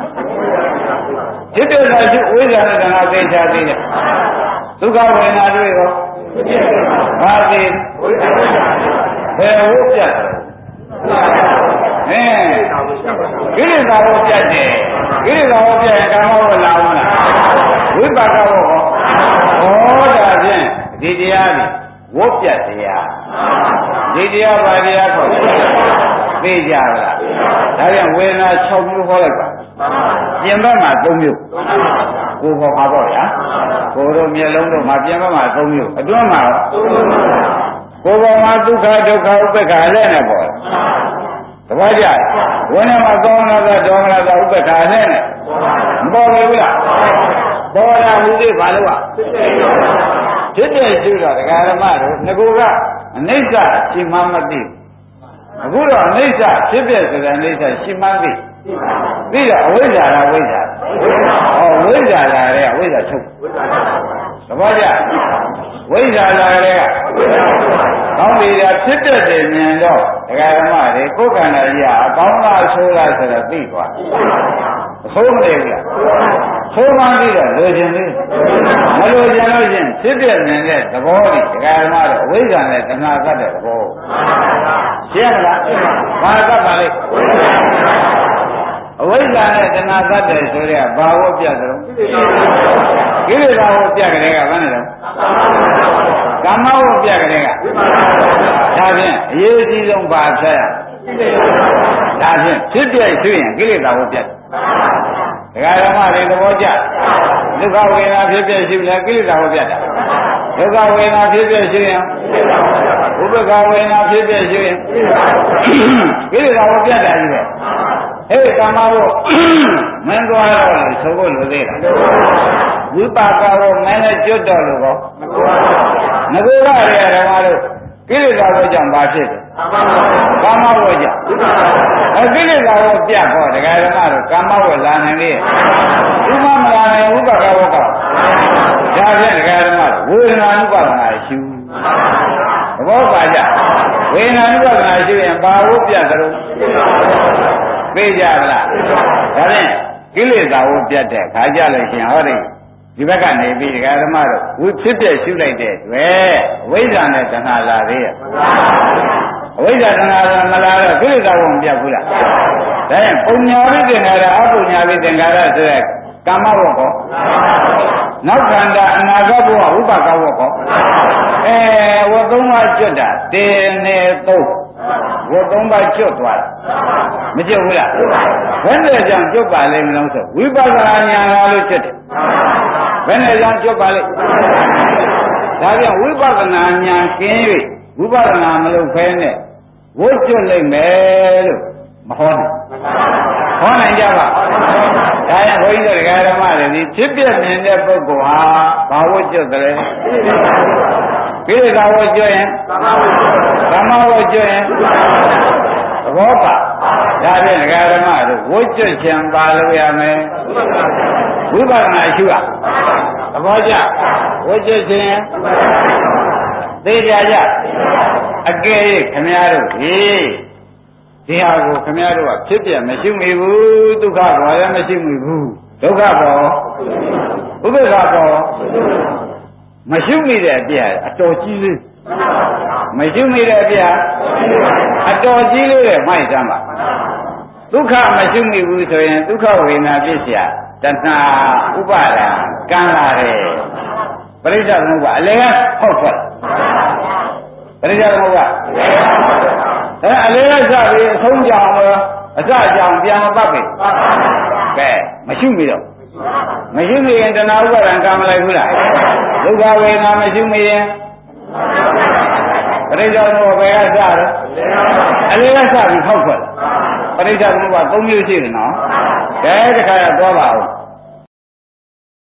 ဖြစ်ပြက်တာရှိဝိဇ္ဇာနဲ့တဏှာသိချသေးတယ်ဒုက္ခဝေဒနာတွေရောဘာသေးဘယ်ဟုတ်ပြတ်ဟဲ့ကိလေသာကိုပြတ်တယ်ကိလေသာကိုပြတ်ရင်ကာမဝလာဘူးလားဝိပါကဘောဟောဒါဖြင့်ဒီတရားကြီးဝတ်ပြတ်တရားဒီတရားပါတရားခေါ်သိကြလားဒါပြန်ဝေဒနာ၆မျိုးဟောလိုက်ပါပြင်ဘက်မှာ၃မျိုးကိုယ်ဟောပါတော့ဗျာကိုယ်တို့မျက်လုံးတို့မှာပြင်ဘက်မှာ၃မျိုးအတွင်းမှာကိုယ်ပေါ်မှာဒုက္ခဒုက္ခဥပ္ပခါလည်းနဲ့ပေါ့သဘောကျဝိညာဉ်မှာသောနာသဒေါမနသဥပ္ပခါလည်းနဲ့မပေါ်ဘူးလားပေါ်တာဟူသေးပါလို့ဖြစ်တဲ့ရှိတော့ဒကာရမတို့ငကူကအနိစ္စရှိမှမသိအခုတော့အနိစ္စဖြစ်ပြဆိုတဲ့အနိစ္စရှိမှသိပြီးတော့အဝိဇ္ဇာလားဝိဇ္ဇာဟောဝိဇ္ဇာလားတဲ့ဝိဇ္ဇာချုပ်သဘောကျဝိဇ္ဇာလားတဲ့ကောင်းပြီဒါဖြစ်ပြတယ်မြင်တော့ဒကာရမတွေကိုယ်ခန္ဓာကြီးကအကောင်းလားအဆိုးလားဆိုတော့သိသွားအဆိုးမလဲဘူးလားဆိုးမှန်းပြီးတော့လိုချင်သေးမလိုချင်လို့ချင်းဖြစ်ပြနေတဲ့သဘောကြီးဒကာရမတို့အဝိဇ္ဇာနဲ့တဏှာကတ်တဲ့သဘောရှင်းမလားဘာကတ်ပါလိမ့်အဝိဇ္ဇာနဲ့တဏှာကတ်တယ်ဆိုတဲ့ဘာဝပြတ်သလဲကိလေသာဝပြတ်ကြတဲ့ကဘာနဲ့လဲကာမဝပြတ်ကြတဲ့ကဒါဖြင့်အရေးကြီးဆုံးဘာဖြတ်ရဒါဖြင့်ဖြစ်ပြရှိရင်ကိလေသာဝပြတ်ဒကာဓမ္မတွေသဘောကျဒုက္ခဝေဒနာဖြစ်ပြရှိလဲကိလေသာဝပြတ်တာဒုက္ခဝေဒနာဖြစ်ပြရှိရင်ဥပ္ပခာဝေဒနာဖြစ်ပြရှိရင်ကိလေသာဝပြတ်တာကြီးပဲဟဲ့ကာမဝမင်းသွားတော့လို့ဆိုဖို့လိုသေးလားဝိပါကဝမင်းနဲ့ကျွတ်တော့လို့ကောငကူရရဲ့ဓမ္မတို့ကိလေသာဝကြောင့်ဘာဖြစ်လဲကာမဝကြောင့်အကိလေသာဝပြတ်တော့ဒကာဓမ္မတို့ကာမဝလာနိုင်လေဥမမလာနိုင်ဥပကဝကဒါဖြင့်ဒကာဓမ္မတို့ဝေဒနာနုပါဒနာရှုသဘောပါကြဝေဒနာနုပါဒနာရှုရင်ဘာဝပြတ်သလဲသိကြလားဒါဖြင့်ကိလေသာဝပြတ်တဲ့ခါကြလို့ရှင်ဟောဒီဒီဘက်ကနေပြီးဒကာဓမ္မတို့ဝိဖြစ်ပြရှုလိုက်တဲ့တွေ့အဝိဇ္ဇာနဲ့တဏှာလာသေးရဲ့အဝိဇ္ဇာတဏှာမလာတော့ကိလေသာဝမပြတ်ဘူးလားဒါရင်ပုံညာဝိသင်္ခါရအပုံညာဝိသင်္ခါရဆိုတဲ့ကာမဝတ်ကောနောက်ခန္ဓာအနာဂတ်ဘဝဥပကဝတ်ကောအဲဝတ်သုံးပါးကျွတ်တာတင်းနေသုံးဝတ်သုံးပါးကျွတ်သွားတာမကျွတ်ဘူးလားဘယ်နဲ့ကြောင့်ကျွတ်ပါလိမ့်မလို့ဆိုဝိပဿနာဉာဏ်လာလို့ကျွတ်တယ်ဘယ်နဲ့ကြောင့်ကျွတ်ပါလိမ့်ဒါပြန်ဝိပဿနာဉာဏ်ကျင်း၍ဝိပဿနာမလုပ်ဖဲနဲ့ဝတ်ကျွတ်လိုက်မယ်လို့မဟောနိုင်ဟောနိုင်ကြပါဒါရင်ဘုန်းကြီးတို့ဒကာဓမ္မတွေဒီဖြစ်ပြနေတဲ့ပုဂ္ဂိုလ်ဟာဘာဝတ်ကျွတ်တယ်ကိလေသာဝတ်ကျွတ်ရင်ကာမဝတ်ကျွတ်ရင်သဘောပါဒါဖြင့်ဒကာဓမ္မတို့ဝတ်ကျွတ်ခြင်းပါလို့ရမယ်ဝိပဿနာရှုရသဘောကျဝတ်ကျွတ်ခြင်းသိကြကြအကယ်၍ခမည်းတော်ဟေးဒီဟာကိုခမည်းတော်ကဖြစ်ပြမရှိမိဘူးဒုက္ခဘောလည်းမရှိမိဘူးဒုက္ခဘောဥပ္ပခါဘောမရှိမိတဲ့အပြည့်အတော်ကြီးလေးမရှိမိတဲ့အပြည့်အတော်ကြီးလေးတဲ့မိုက်စမ်းပါဒုက္ခမရှိမိဘူးဆိုရင်ဒုက္ခဝေဒနာဖြစ်เสียတဏှာဥပါဒံကံလာတယ်ပရိစ္ဆေသမုပ္ပါအလေကဟောက်ထွက်ပရိစ္ဆေသမုပ္ပါအဲအလေကစပြီးအဆုံးကြောင်အစကြောင်ပြန်မပတ်ပြီကဲမရှိမိတော့မရှိမိရင်တဏှာဥပါဒံကံမလိုက်ဘူးလားဒုက္ခဝေဒနာမရှိမိရင်ပရိစ္ဆေသမုပ္ပါဘယ်ကစတော့အလေကစပြီးဟောက်ထွက်ပရိစ္ဆေသမုပ္ပါသုံးမျိုးရှိတယ်နော်ကဲတခါတော့သွားပါဦး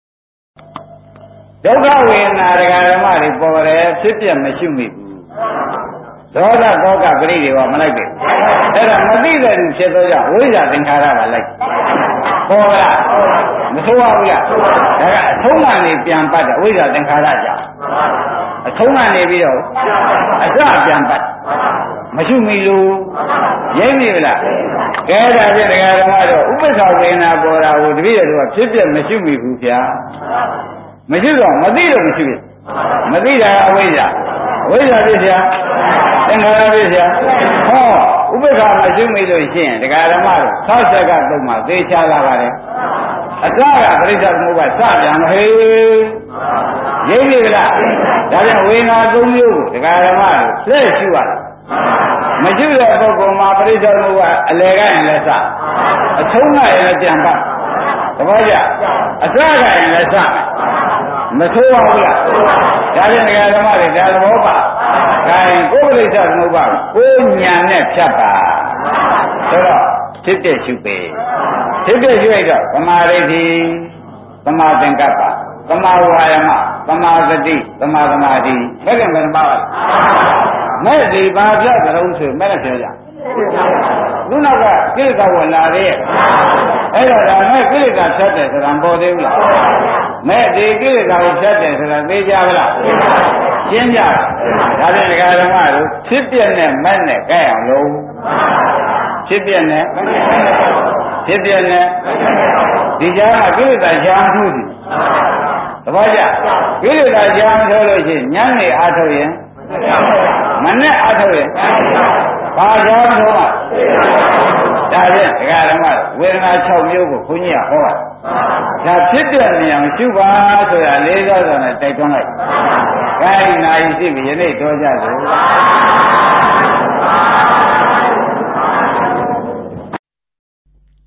ဒုက္ခဝေဒနာဒကာဓမ္မတွေပေါ်တယ်ဖြစ်ပြမရှိမိဘူးဒေါသကောကပရိဒီဝမလိုက်တယ်အဲ့ဒါမသိတဲ့လူဖြစ်သောကြောင့်ဝိဇ္ဇာသင်္ခါရပါလိုက်ပေါ်လားမဆိုးပါဘူးလားဒါကအဆုံးကနေပြန်ပတ်တယ်ဝိဇ္ဇာသင်္ခါရကြောင့်အဆုံးကနေပြီးတော့အစပြန်ပတ်မရှိမီလို့ရိမ့်ပြီလားကဲဒါဖြင့်ဒကာဓမ္မတို့ဥပ္ပခဝေဒနာပေါ်တာကိုတပည့်တော်ကဖြစ်ပြမရှိမိဘူးဗျာမရှိတော့မသိတော့မရှိဘူးမသိတာကအဝိဇ္ဇာဝိဇ္ဇာဖြစ်ဗျာသင်္ခါရဖြစ်ဗျာဟောဥပ္ပခမရှိမိလို့ရှိရင်ဒကာဓမ္မတို့သောဆက်ကသုံးမှာသေချာလာပါတယ်အစကပရိစ္ဆေသမုပ္ပါစပြန်မဟေးရိပ်ပြီလားဒါပြန်ဝေဒနာသုံးမျိုးကိုဒကာဓမ္မတို့လက်ရှိရတယ်မရှိတဲ့ပုဂ္ဂိုလ်မှာပရိစ္ဆေသမုပ္ပါအလယ်ကရင်လည်းစအဆုံးကရင်လည်းပြန်ပတ်သဘောကျအစကရင်လည်းစမဆိုးပါဘူးလားဒါပြန်ဒကာဓမ္မတွေဒါသဘောပါဒါရင်ကိုယ်ပရိစ္ဆေသမုပ္ပါကိုညာနဲ့ဖြတ်ပါဆိုတော့ဖြစ်တဲ့ရှုပေဖြစ်တဲ့ရှုလိုက်တော့သမာဓိဋ္ဌိသမာသင်္ကပ္ပသမာဝါယမသမာသတိသမာသမာဓိဘယ်ကံဘယ်နှပါလဲမဲ့ဒီဘာပြကြတော့ဆိုမဲ့လည်းပြောကြခုနောက်ကကိလေသာဝင်လာတဲ့အဲ့တော့ဒါမဲ့ကိလေသာဖြတ်တယ်ဆိုတာမပေါ်သေးဘူးလားမဲ့ဒီကိလေသာကိုဖြတ်တယ်ဆိုတာသိကြပါလားရှင်းကြဒါဖြင့်ဒကာဓမ္မတို့ဖြစ်ပြနဲ့မဲ့နဲ့ကြိုက်အောင်လို့ဖြစ်ပြနဲ့ဖြစ်ပြနဲ့ဒီကြားကကိလေသာရှားမှုသည်သဘောကျကိလေသာရှားထိုးလို့ရှိရင်ဉာဏ်နဲ့အားထုတ်ရင်မနဲ့အားထုတ်ရင်ဘာရှားထိုးမှာဒါဖြင့်ဒကာဓမ္မဝေဒနာ၆မျိုးကိုခွန်ကြီးကဟောတာဒါဖြစ်ပြနေအောင်ရှုပါဆိုတာလေးသောစွာနဲ့တိုက်တွန်းလိုက်ခိုင်းနာယီရှိပြီယနေ့တော်ကြစို့